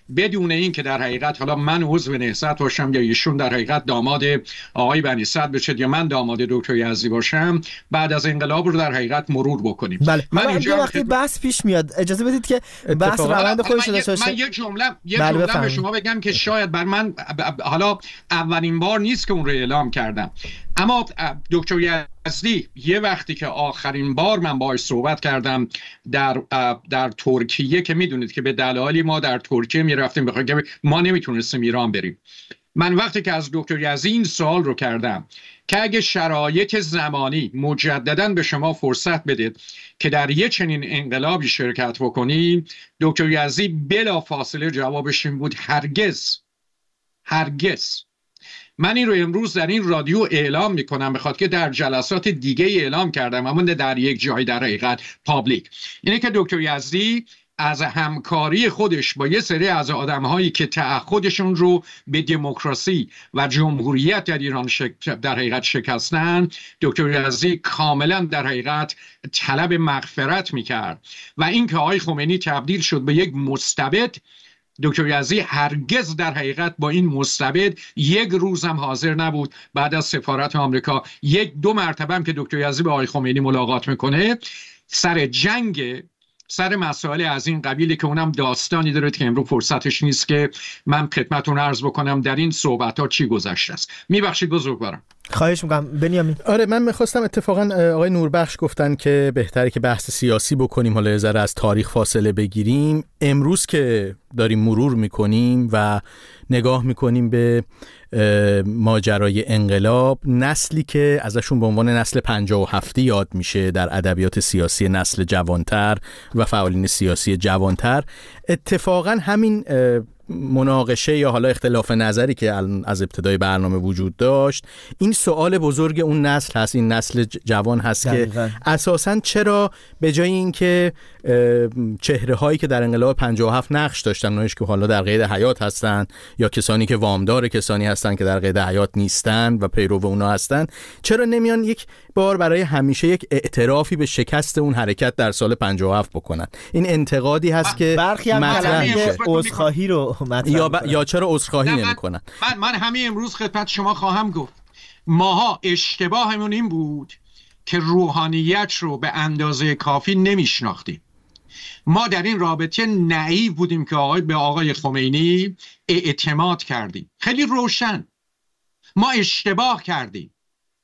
بدون این که در حقیقت حالا من عضو نهضت باشم یا ایشون در حقیقت داماد آقای بنی صدر بشه یا من داماد دکتر یزدی باشم، بعد از انقلاب رو در حقیقت مرور بکنیم. بله. من اینجا وقتی خد... بحث پیش میاد اجازه بدید که بحث روند خودش داشته باشه. من یه جمله یه جمله به شما بگم که شاید بر من حالا اولین بار نیست که اون رو اعلام کردم، اما دکتر یزدی یه وقتی که آخرین بار من باهاش صحبت کردم در در ترکیه که میدونید که به دلایلی ما در ترکیه میرفتیم بخاطر که ما نمیتونستیم ایران بریم، من وقتی که از دکتر یزدی این سوال رو کردم که اگه شرایط زمانی مجدداً به شما فرصت بده که در یه چنین انقلابی شرکت بکنی، دکتر یزدی بلا فاصله جوابش این بود هرگز هرگز. من این رو امروز در این رادیو اعلام میکنم بخاطر که در جلسات دیگه اعلام کردم، اما در یک جای در حقیقت پابلیک، اینه که دکتر یزدی از همکاری خودش با یه سری از آدم‌هایی که تعهدشون رو به دموکراسی و جمهوریت در ایران شک... در حقیقت شکستن، دکتر یزدی کاملا در حقیقت طلب مغفرت میکرد و این که آقای خمینی تبدیل شد به یک مستبد، دکتر یزدی هرگز در حقیقت با این مستبد یک روز هم حاضر نبود. بعد از سفارت آمریکا یک دو مرتبه هم که دکتر یزدی با آقای خمینی ملاقات میکنه سر جنگ، سر مسائل از این قبیلی که اونم داستانی داره که امروز فرصتش نیست که من خدمتتون عرض بکنم در این صحبت ها چی گذشته است. میبخشید بزرگوارم. خواهش میکنم بنیامین. آره من میخواستم اتفاقا آقای نوربخش گفتن که بهتره که بحث سیاسی بکنیم، حالا یه ذره از تاریخ فاصله بگیریم. امروز که داریم مرور میکنیم و نگاه میکنیم به ماجرای انقلاب، نسلی که ازشون به عنوان نسل پنجاه و هفت یاد میشه در ادبیات سیاسی، نسل جوانتر و فعالین سیاسی جوانتر، اتفاقا همین مناقشه یا حالا اختلاف نظری که از ابتدای برنامه وجود داشت، این سوال بزرگ اون نسل هست، این نسل جوان هست دقیقا. که اساساً چرا به جای اینکه چهره هایی که در انقلاب پنجاه و هفت نقش داشتن، اونایش که حالا در قید حیات هستن یا کسانی که وامدار کسانی هستن که در قید حیات نیستن و پیرو اونا هستن، چرا نمیان یک بار برای همیشه یک اعترافی به شکست اون حرکت در سال پنجاه و هفت بکنن؟ این انتقادی هست که برخی هم کلمه عذرخواهی رو یا, ب... یا چرا عذرخواهی نمی‌کنن؟ من من همین امروز خدمت شما خواهم گفت ماها اشتباهمون این بود که روحانیت رو به اندازه کافی نمیشناختیم. ما در این رابطه نایو بودیم که آقای به آقای خمینی اعتماد کردیم. خیلی روشن ما اشتباه کردیم.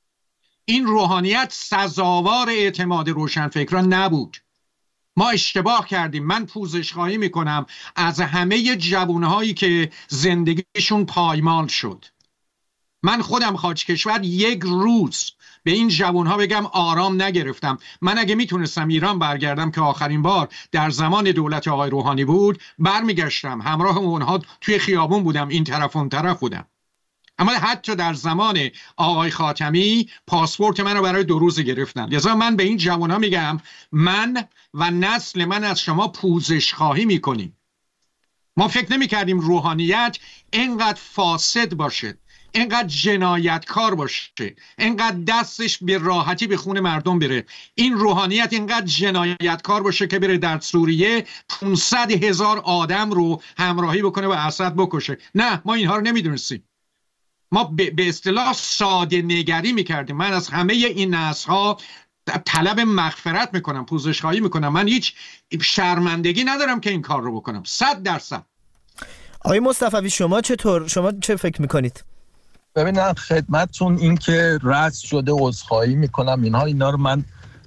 این روحانیت سزاوار اعتماد روشنفکران نبود. ما اشتباه کردیم. من پوزش خواهی میکنم از همه جوانهایی که زندگیشون پایمال شد. من خودم خاک کشور یک روز به این جوانها بگم آرام نگرفتم. من اگه میتونستم ایران برگردم که آخرین بار در زمان دولت آقای روحانی بود، برمیگشتم همراه اونها توی خیابون بودم، این طرف اون طرف بودم. اما حتی در زمان آقای خاتمی پاسپورت من رو برای دو روز گرفتن. لذا من به این جوانها میگم من و نسل من از شما پوزش خواهی میکنیم. ما فکر نمی کردیم روحانیت اینقدر فاسد باشه، اینقدر جنایتکار باشه، اینقدر دستش به راحتی به خون مردم بره. این روحانیت اینقدر جنایتکار باشه که بره در سوریه پانصد هزار آدم رو همراهی بکنه و اسد بکشه. نه، ما اینها رو نمیدونستیم. ما به اصطلاح ساده نگری میکردیم. من از همه این نسل‌ها طلب مغفرت میکنم، پوزش خواهی میکنم. من هیچ شرمندگی ندارم که این کار رو بکنم، صد درصد. آقای مصطفی شما چطور؟ شما چه فکر میکنید؟ ببینم خدمتتون این که رد شده عذرخواهی میکنم اینها اینا رو من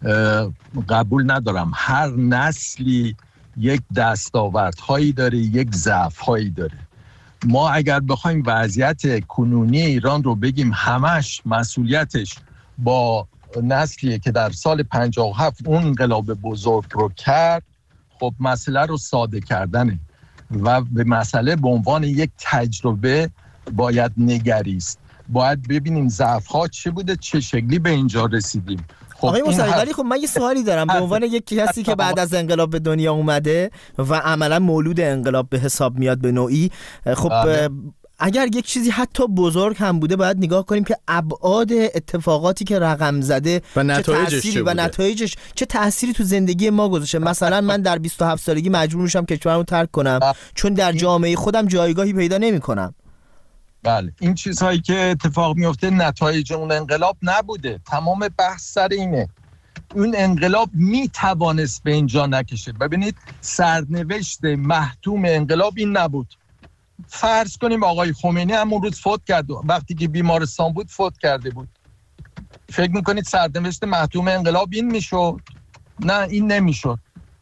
قبول ندارم. هر نسلی یک دستاوردهایی داره، یک ضعف‌هایی داره. ما اگر بخوایم وضعیت کنونی ایران رو بگیم همش مسئولیتش با نسلیه که در سال پنجاه و هفت اون انقلاب بزرگ رو کرد، خب مسئله رو ساده کردنه و به مسئله به عنوان یک تجربه باید نگریست. باید ببینیم ضعف‌ها چه بوده، چه شکلی به اینجا رسیدیم. خب آقای مصطفی ولی خب من یه سوالی دارم به عنوان یک کسی که بعد از انقلاب به دنیا اومده و عملا مولود انقلاب به حساب میاد به نوعی، خب اگر یک چیزی حتی بزرگ هم بوده باید نگاه کنیم که ابعاد اتفاقاتی که رقم زده و نتایجش چه و نتایجش چه تأثیری تو زندگی ما گذاشته. مثلا من در بیست و هفت سالگی مجبور میشم کشورمو ترک کنم چون در جامعه خودم جایگاهی پیدا نمی‌کنم. بله، این چیزهایی که اتفاق میفته نتایج اون انقلاب نبوده. تمام بحث سر اینه اون انقلاب میتوانست به اینجا نکشه. ببینید سرنوشت محتوم انقلاب این نبود. فرض کنیم آقای خمینی همون روز فوت کرد، وقتی که بیمارستان بود فوت کرده بود، فکر میکنید سرنوشت محتوم انقلاب این میشد؟ نه، این نمیشد.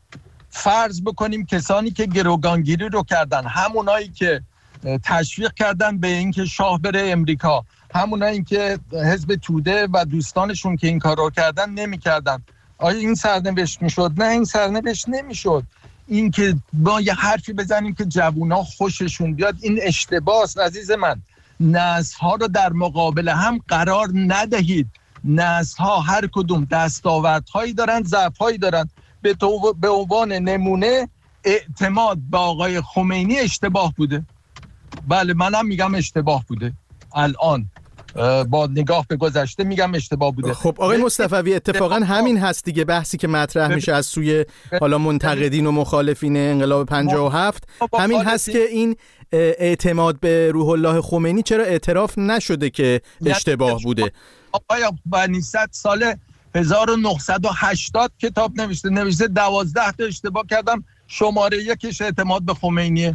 فرض بکنیم کسانی که گروگانگیری رو کردن، همونایی که تشویق کردن به اینکه شاه بره امریکا، همونایی که حزب توده و دوستانشون که این کار رو کردن نمی‌کردن، آیا این سرنوشت میشد؟ نه، این سرنوشت نمیشد. این که با یه حرفی بزنیم که جوونا خوششون بیاد، این اشتباه است عزیز من. نسل‌ها رو در مقابل هم قرار ندهید. نسل‌ها هر کدوم دستاوردهایی دارن، ضعف‌هایی دارن. به تو به عنوان نمونه اعتماد به آقای خمینی اشتباه بوده. بله، منم میگم اشتباه بوده. الان با نگاه به گذشته میگم اشتباه بوده. خب آقای مصطفی اتفاقا همین هست دیگه، بحثی که مطرح میشه از سوی حالا منتقدین و مخالفین انقلاب پنجاه و هفت همین هست که این اعتماد به روح الله خمینی چرا اعتراف نشده که اشتباه بوده. آقای بنی‌صدر سال هزار و نهصد و هشتاد کتاب نوشته نوشته دوازده تا اشتباه کردم، شماره یکش اعتماد به خمینیه.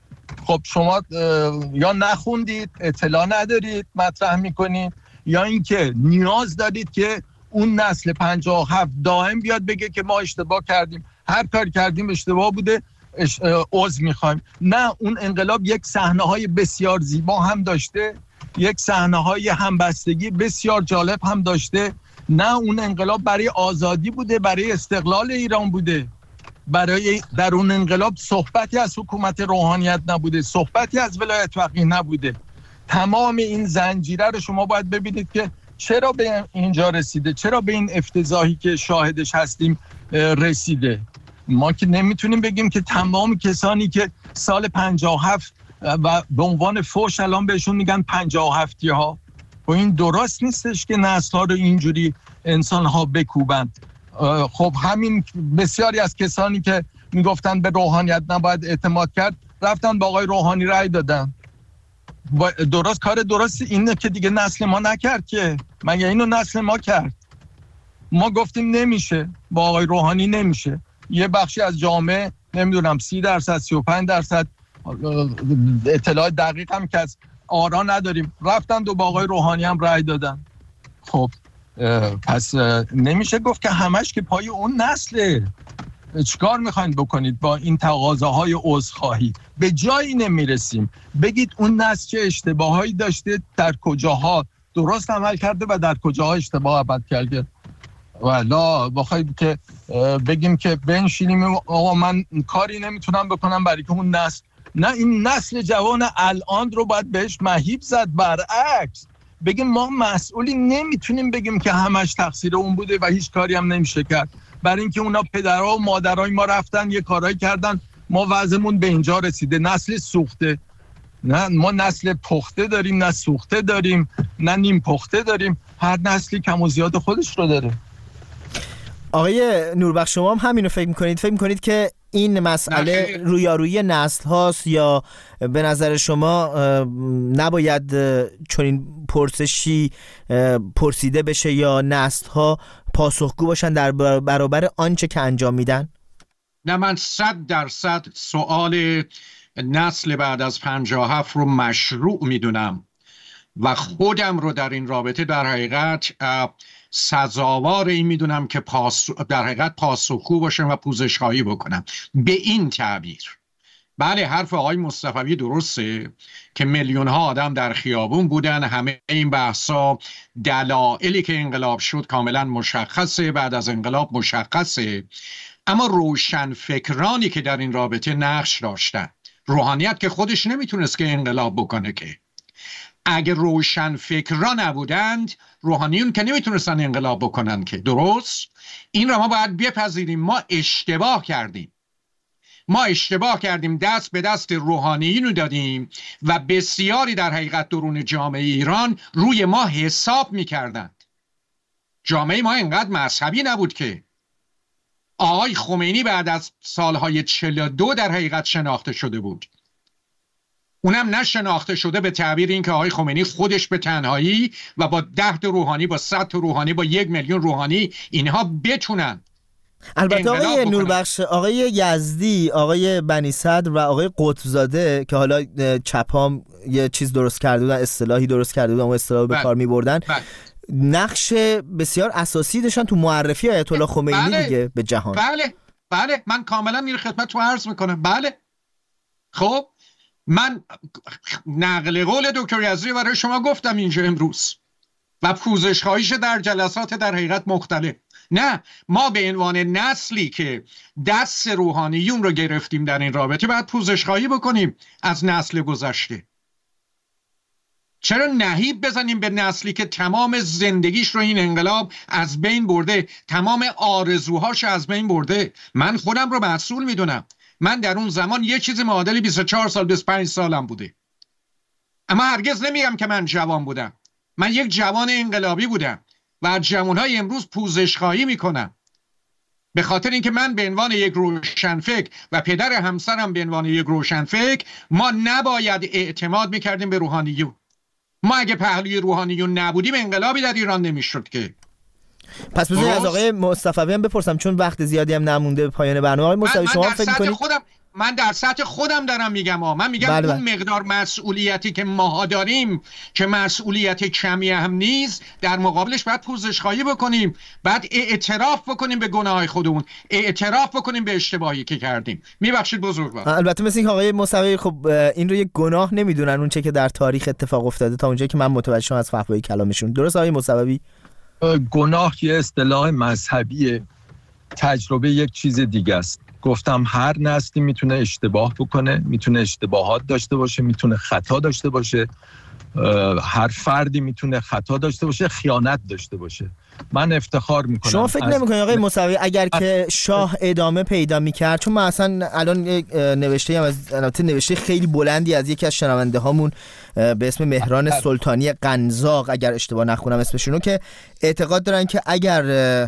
خب شما یا نخوندید، اطلاع ندارید، مطرح میکنید، یا اینکه نیاز دارید که اون نسل پنجاه و هفت دائم بیاد بگه که ما اشتباه کردیم، هر کار کردیم اشتباه بوده، عذر میخوایم. نه، اون انقلاب یک صحنه‌های بسیار زیبا هم داشته، یک صحنه‌های همبستگی بسیار جالب هم داشته. نه، اون انقلاب برای آزادی بوده، برای استقلال ایران بوده. برای در اون انقلاب صحبتی از حکومت روحانیت نبوده، صحبتی از ولایت فقیه نبوده. تمام این زنجیره رو شما باید ببینید که چرا به اینجا رسیده، چرا به این افتضاحی که شاهدش هستیم رسیده. ما که نمیتونیم بگیم که تمام کسانی که سال پنجاه و هفت و به عنوان فوش الان بهشون میگن پنجاه و هفتی ها، و این درست نیستش که نسل ها رو اینجوری انسان ها بکوبند. خب همین بسیاری از کسانی که میگفتن به روحانیت نباید اعتماد کرد رفتن با آقای روحانی رأی دادن. درست کار درست اینه که دیگه نسل ما نکرد که، مگه اینو نسل ما کرد؟ ما گفتیم نمیشه، با آقای روحانی نمیشه. یه بخشی از جامعه نمیدونم سی درصد سی و پنج درصد اطلاع دقیق هم که از آرا نداریم رفتن و با آقای روحانی هم رأی دادن. خب پس نمیشه گفت که همش که پای اون نسله. چیکار میخواین بکنید با این تقاضاهای عذرخواهی؟ به جایی نمیرسیم. بگید اون نسل چه اشتباهایی داشته، در کجاها درست عمل کرده و در کجاها اشتباه عمل کرده. والا بخواید که بگیم که بنشینیم آقا من کاری نمیتونم بکنم برای که اون نسل، نه، این نسل جوان الان رو باید بهش مهیب زد. برعکس بگیم ما مسئولی نمیتونیم بگیم که همش تقصیر اون بوده و هیچ کاری هم نمیشه کرد، برای اینکه اونا پدرها و مادرای ما رفتن یه کارایی کردن، ما وضعمون به اینجا رسیده. نسل سوخته. نه، ما نسل پخته داریم، نه سوخته داریم، نه نیم پخته داریم. هر نسلی کم و زیاد خودش رو داره. آقای نوربخش شما هم همینو فکر میکنید؟ فکر میکنید که این مسئله رویارویی نسل هاست، یا به نظر شما نباید چنین پرسشی پرسیده بشه یا نسل ها پاسخگو باشن در برابر آنچه که انجام میدن؟ نه، من صد درصد سوال نسل بعد از پنجاه و هفت رو مشروع میدونم و خودم رو در این رابطه در حقیقت سزاوار این میدونم که پاس... در حقیقت پاسخگو باشم و پوزش‌خواهی بکنم. به این تعبیر بله، حرف آقای مصطفی درسته که میلیون ها آدم در خیابون بودن، همه این بحثا دلایلی که انقلاب شد کاملا مشخصه، بعد از انقلاب مشخصه، اما روشن فکرانی که در این رابطه نقش داشتن، روحانیت که خودش نمیتونست که انقلاب بکنه، که اگه روشن فکران نبودند روحانیون که نمیتونستن انقلاب بکنن که. درست؟ این را ما باید بپذیریم، ما اشتباه کردیم. ما اشتباه کردیم، دست به دست روحانیون دادیم و بسیاری در حقیقت درون جامعه ایران روی ما حساب میکردند. جامعه ما اینقدر مذهبی نبود که. آقای خمینی بعد از سالهای چهل و دو در حقیقت شناخته شده بود. اونم نه شناخته شده به تعبیر این که آقای خمینی خودش به تنهایی و با ده تا روحانی، با صد تا روحانی، با یک میلیون روحانی اینها بتونن. البته آقای نوربخش، آقای یزدی، آقای بنی صدر و آقای قطبزاده که حالا چپام یه چیز درست کرده بودن، اصطلاحی درست کرده بودن و اصطلاحی به کار می‌بردن، نقش بسیار اساسی داشتن تو معرفی آیت الله خمینی بله. دیگه به جهان. بله بله من کاملا این خدمتتون عرض میکنم. بله خب من نقل قول دکتر یزدی برای شما گفتم اینجا امروز و پوزش خواهیش در جلسات در حقیقت مختلف. نه، ما به عنوان نسلی که دست روحانیون رو گرفتیم در این رابطه باید پوزش خواهی بکنیم از نسل گذشته. چرا نهیب بزنیم به نسلی که تمام زندگیش رو این انقلاب از بین برده، تمام آرزوهاش از بین برده؟ من خودم رو مسئول میدونم. من در اون زمان یه چیز معادل بیست و چهار سال بیست و پنج سالم بوده، اما هرگز نمیگم که من جوان بودم. من یک جوان انقلابی بودم و از جوانهای امروز پوزش خواهی میکنم به خاطر اینکه من به عنوان یک روشنفکر و پدر همسرم به عنوان یک روشنفکر ما نباید اعتماد میکردیم به روحانیون. ما اگه پهلوی روحانیون نبودیم انقلابی در ایران نمیشد که. پس بذارید از آقای مصطفی هم بپرسم چون وقت زیادی هم نمونده پایان برنامه. آقای مصطفی شما فکر می‌کنید خودم من در سطح خودم دارم میگم ها. من میگم بله اون بله. مقدار مسئولیتی که ما داریم که مسئولیت کمی هم نیست، در مقابلش باید پوزش خواهی بکنیم، بعد اعتراف بکنیم به گناه خودمون، اعتراف بکنیم به اشتباهی که کردیم. میبخشید بزرگوار. البته مثل اینکه آقای مصطفی خب این رو یک گناه نمیدونن، اون چه که در تاریخ اتفاق افتاده تا اونجایی که من متوجه شدم از فحوای کلامشون. درست آقای مصطفی؟ گناه یه اصطلاح مذهبیه، تجربه یک چیز دیگه است. گفتم هر نسلی میتونه اشتباه بکنه، میتونه اشتباهات داشته باشه، میتونه خطا داشته باشه، هر فردی میتونه خطا داشته باشه، خیانت داشته باشه. من افتخار میکنم. شما فکر نمیکنید آقای مصطفی اگر که شاه ادامه پیدا میکرد، چون من اصلا الان یک نوشته هم از البته نوشته خیلی بلندی از یکی از شنونده هامون به اسم مهران سلطانی قنزاق، اگر اشتباه نخونم اسمشونو، که اعتقاد دارن که اگر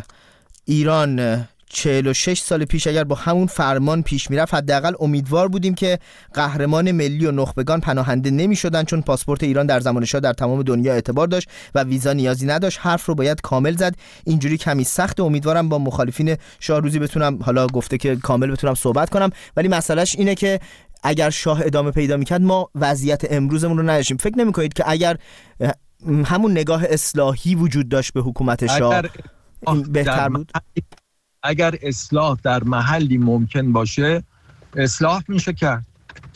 ایران چهل و شش سال پیش اگر با همون فرمان پیش میرفت، حداقل امیدوار بودیم که قهرمان ملی و نخبگان پناهنده نمیشدن، چون پاسپورت ایران در زمان شاه در تمام دنیا اعتبار داشت و ویزا نیازی نداشت. حرف رو باید کامل زد. اینجوری کمی سخت. امیدوارم با مخالفین شاه روزی بتونم، حالا گفته که کامل بتونم صحبت کنم، ولی مسئلهش اینه که اگر شاه ادامه پیدا میکرد ما وضعیت امروزمون رو نداشتیم. فکر نمیکنید که اگر همون نگاه اصلاحی وجود داشت به حکومت شاه این بهتر بود؟ اگر اصلاح در محلی ممکن باشه اصلاح میشه کرد.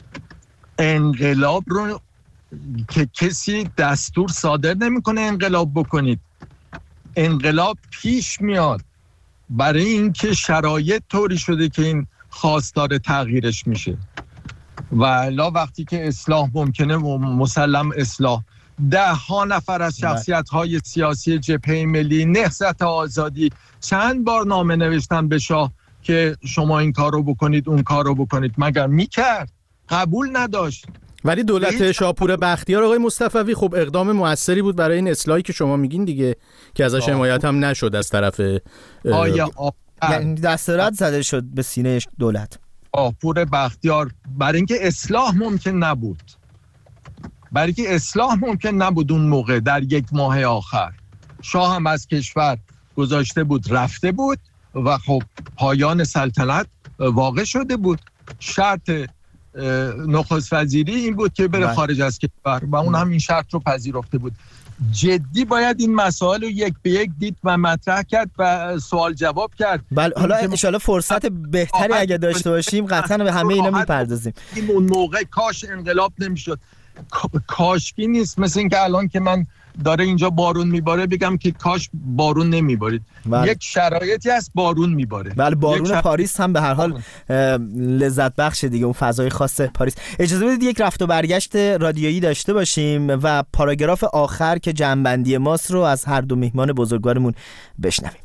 انقلاب رو که کسی دستور صادر نمیکنه انقلاب بکنید. انقلاب پیش میاد برای اینکه شرایط طوری شده که این خواستار تغییرش میشه. و الا وقتی که اصلاح ممکنه و مسلم اصلاح، ده ها نفر از شخصیت های سیاسی جبهه ملی، نهضت آزادی چند بار نامه نوشتن به شاه که شما این کار رو بکنید اون کار رو بکنید، مگر میکرد؟ قبول نداشت. ولی دولت شاپور بختیار آقای مصطفی خب اقدام موثری بود برای این اصلاحی که شما میگین دیگه، که ازش حمایت هم نشد از طرف آیا یعنی دست رد زده شد به سینه دولت. شاپور بختیار برای اینکه اصلاح ممکن نبود، برای که اصلاح ممکن نبود اون موقع در یک ماه آخر شاه هم از کشور گذاشته بود رفته بود و خب پایان سلطنت واقع شده بود. شرط نخست وزیری این بود که بره خارج از کشور و اون هم این شرط رو پذیرفته بود. جدی باید این مسائل رو یک به یک دید و مطرح کرد و سوال جواب کرد. بله حالا انشالله فرصت بهتری اگه داشته باشیم قطعا به همه اینا میپردازیم. اون موقع کاش انقلاب نمیشد. کاشکی نیست، مثل این که الان که من داره اینجا بارون میباره بگم که کاش بارون نمیبارید. بله. یک شرایطی هست بارون میباره. بله بارون شر... پاریس هم به هر حال لذت بخش دیگه، اون فضای خاص پاریس. اجازه بدید یک رفت و برگشت رادیویی داشته باشیم و پاراگراف آخر که جمع‌بندی ماست رو از هر دو میهمان بزرگوارمون بشنویم.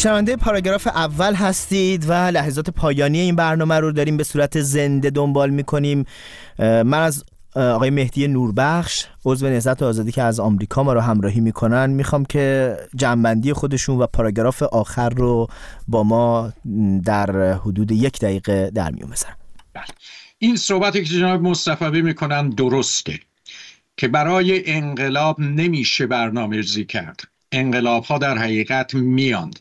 شنونده پاراگراف اول هستید و لحظات پایانی این برنامه رو داریم به صورت زنده دنبال میکنیم. من از آقای مهدی نوربخش عضو نهضت آزادی که از آمریکا ما رو همراهی میکنن میخوام که جنبندی خودشون و پاراگراف آخر رو با ما در حدود یک دقیقه در میون بذارن. این صحبتی که جناب مصطفی میکنن درسته که برای انقلاب نمیشه برنامه‌ریزی کرد. انقلاب ها در حقیقت میاند،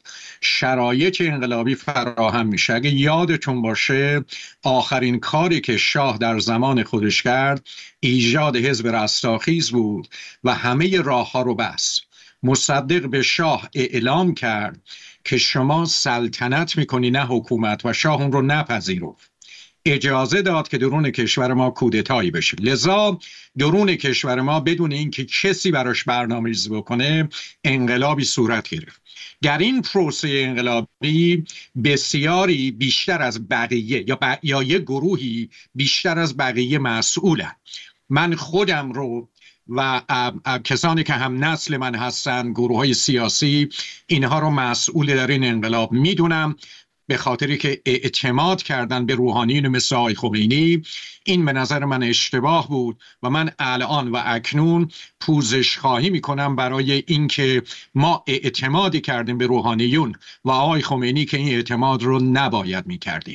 شرایط انقلابی فراهم میشه. اگه یادتون باشه آخرین کاری که شاه در زمان خودش کرد ایجاد حزب رستاخیز بود و همه راه ها رو بست. مصدق به شاه اعلام کرد که شما سلطنت میکنی نه حکومت، و شاه اون رو نپذیرفت. اجازه داد که درون کشور ما کودتایی بشه. لذا درون کشور ما بدون اینکه کسی براش برنامه‌ریزی بکنه انقلابی صورت گرفت. در این پروسه انقلابی بسیاری بیشتر از بقیه یا, ب... یا یک گروهی بیشتر از بقیه مسئولن. من خودم رو و اب اب کسانی که هم نسل من هستن، گروه های سیاسی، اینها رو مسئول در این انقلاب میدونم، به خاطری که اعتماد کردن به روحانیون مثل آقای خمینی. این به نظر من اشتباه بود و من الان و اکنون پوزش خواهی میکنم برای اینکه ما اعتمادی کردیم به روحانیون و آقای خمینی که این اعتماد رو نباید میکردیم.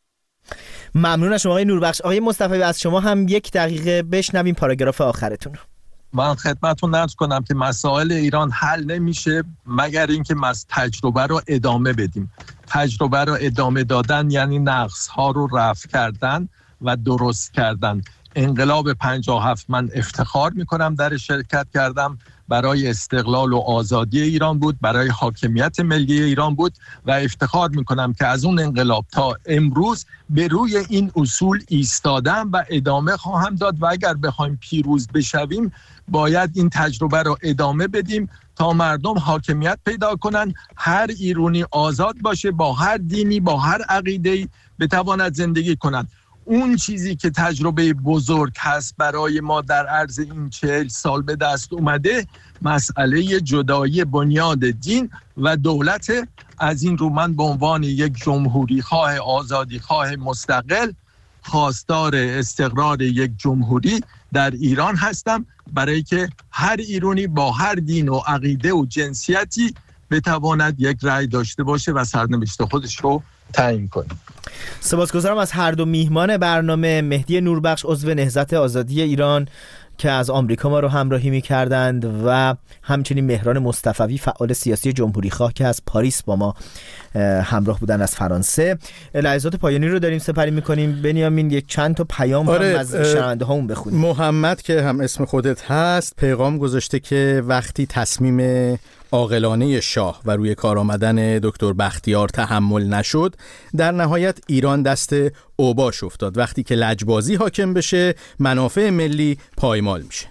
ممنون از شما آقای نوربخش. آقای مصطفی از شما هم یک دقیقه بشنویم پاراگراف آخرتون رو. من خدمتتون عرض کنم که مسائل ایران حل نمیشه مگر اینکه مس تجربه رو ادامه بدیم. تجربه رو ادامه دادن یعنی نقص ها رو رفع کردن و درست کردن. انقلاب پنجاه و هفت من افتخار میکنم در شرکت کردم، برای استقلال و آزادی ایران بود، برای حاکمیت ملی ایران بود و افتخار میکنم که از اون انقلاب تا امروز به روی این اصول ایستادم و ادامه خواهم داد و اگر بخوایم پیروز بشویم باید این تجربه رو ادامه بدیم تا مردم حاکمیت پیدا کنن، هر ایرانی آزاد باشه، با هر دینی، با هر عقیده‌ای بتواند زندگی کنند. اون چیزی که تجربه بزرگ هست برای ما در عرض این چهل سال به دست اومده مسئله جدایی بنیاد دین و دولت. از این رو من به عنوان یک جمهوری خواه آزادی خواه مستقل خواستار استقرار یک جمهوری در ایران هستم، برای که هر ایرانی با هر دین و عقیده و جنسیتی بتواند یک رأی داشته باشه و سرنوشت خودش رو تعیین کنه. سپاسگزارم از هر دو میهمان برنامه، مهدی نوربخش عضو نهضت آزادی ایران که از آمریکا ما رو همراهی می‌کردند و همچنین مهران مصطفی فعال سیاسی جمهوری خواه که از پاریس با ما همراه بودن از فرانسه. لحظات پایانی رو داریم سپری می‌کنیم. بنیامین یک چند تا پیام آره هم از شنونده هامون بخونیم. محمد که هم اسم خودت هست پیغام گذاشته که وقتی تصمیم عاقلانه شاه و روی کار آمدن دکتر بختیار تحمل نشد، در نهایت ایران دست اوباش افتاد. وقتی که لجبازی حاکم بشه منافع ملی پایمال میشه.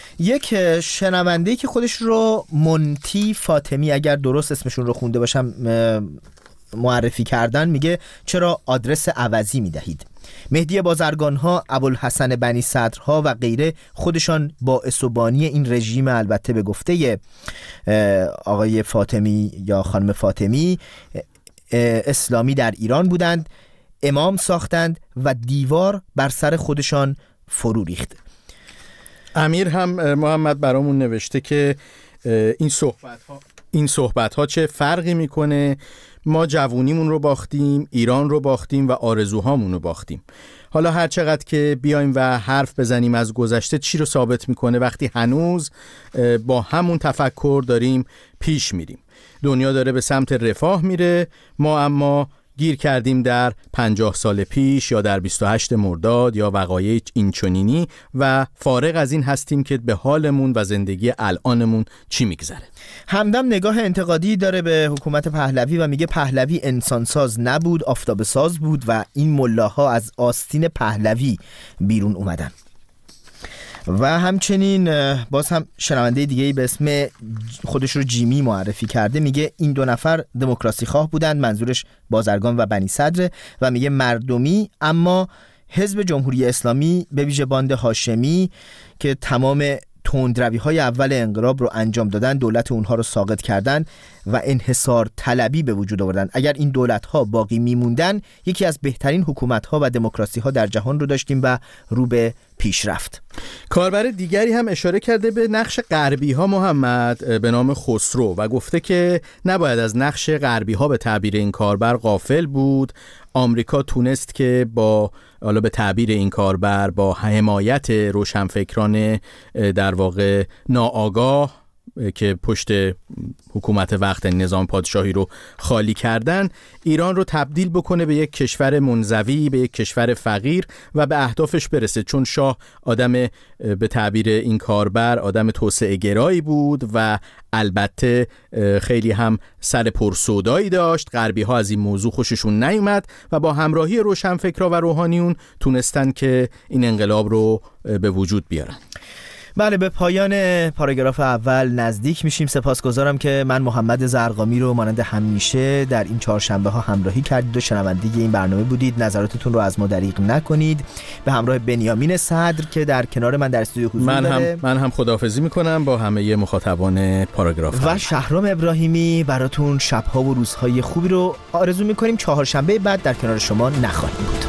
یک شنونده‌ای که خودش رو منتی فاطمی، اگر درست اسمشون رو خونده باشم، معرفی کردن، میگه چرا آدرس عوضی میدهید؟ مهدی بازرگان‌ها، ابوالحسن بنی صدرها و غیره خودشان باعث و بانی این رژیم، البته به گفته آقای فاطمی یا خانم فاطمی، اسلامی در ایران بودند، امام ساختند و دیوار بر سر خودشان فرو ریخت. امیر هم محمد برامون نوشته که این صحبت‌ها این صحبت‌ها چه فرقی میکنه؟ ما جوونیمون رو باختیم، ایران رو باختیم و آرزوهامون رو باختیم. حالا هر چقدر که بیایم و حرف بزنیم از گذشته، چی رو ثابت میکنه وقتی هنوز با همون تفکر داریم پیش میریم؟ دنیا داره به سمت رفاه میره، ما اما گیر کردیم در پنجاه سال پیش یا در بیست و هشت مرداد یا وقایع اینچنینی و فارغ از این هستیم که به حالمون و زندگی الانمون چی میگذره. همدم نگاه انتقادی داره به حکومت پهلوی و میگه پهلوی انسانساز نبود، آفتاب ساز بود و این ملاها از آستین پهلوی بیرون اومدن. و همچنین باز هم شنونده دیگه‌ای به اسم خودش رو جیمی معرفی کرده، میگه این دو نفر دموکراسی خواه بودند، منظورش بازرگان و بنی صدر، و میگه مردمی، اما حزب جمهوری اسلامی به ویژه باند هاشمی که تمام تندروی‌های اول انقلاب رو انجام دادن، دولت اونها رو ساقط کردن، و انحصار طلبی به وجود آوردن. اگر این دولت‌ها باقی میموندن یکی از بهترین حکومت‌ها و دموکراسی‌ها در جهان رو داشتیم و رو به پیشرفت. کاربر دیگری هم اشاره کرده به نقش غربی‌ها محمد به نام خسرو و گفته که نباید از نقش غربی‌ها به تعبیر این کاربر غافل بود. آمریکا تونست که با حالا به تعبیر این کاربر با حمایت روشنفکران در واقع ناآگاه که پشت حکومت وقت نظام پادشاهی رو خالی کردن، ایران رو تبدیل بکنه به یک کشور منزوی، به یک کشور فقیر و به اهدافش برسه، چون شاه آدم به تعبیر این کاربر آدم توسعه گرایی بود و البته خیلی هم سر پرسودایی داشت. غربی ها از این موضوع خوششون نیومد و با همراهی روشنفکرها و روحانیون تونستن که این انقلاب رو به وجود بیارن. بله، به پایان پاراگراف اول نزدیک میشیم. سپاسگزارم که من محمد زرقامی رو مانند همیشه در این چهارشنبه ها همراهی کردید و شنونده این برنامه بودید. نظراتتون رو از ما دریغ نکنید. به همراه بنیامین صدر که در کنار من در استودیو حضور من داره، هم من هم خداحافظی میکنم با همه مخاطبان پاراگراف و شهرام ابراهیمی براتون شب‌ها و روزهای خوبی رو آرزو میکنیم. چهارشنبه بعد در کنار شما نخواهیم بود.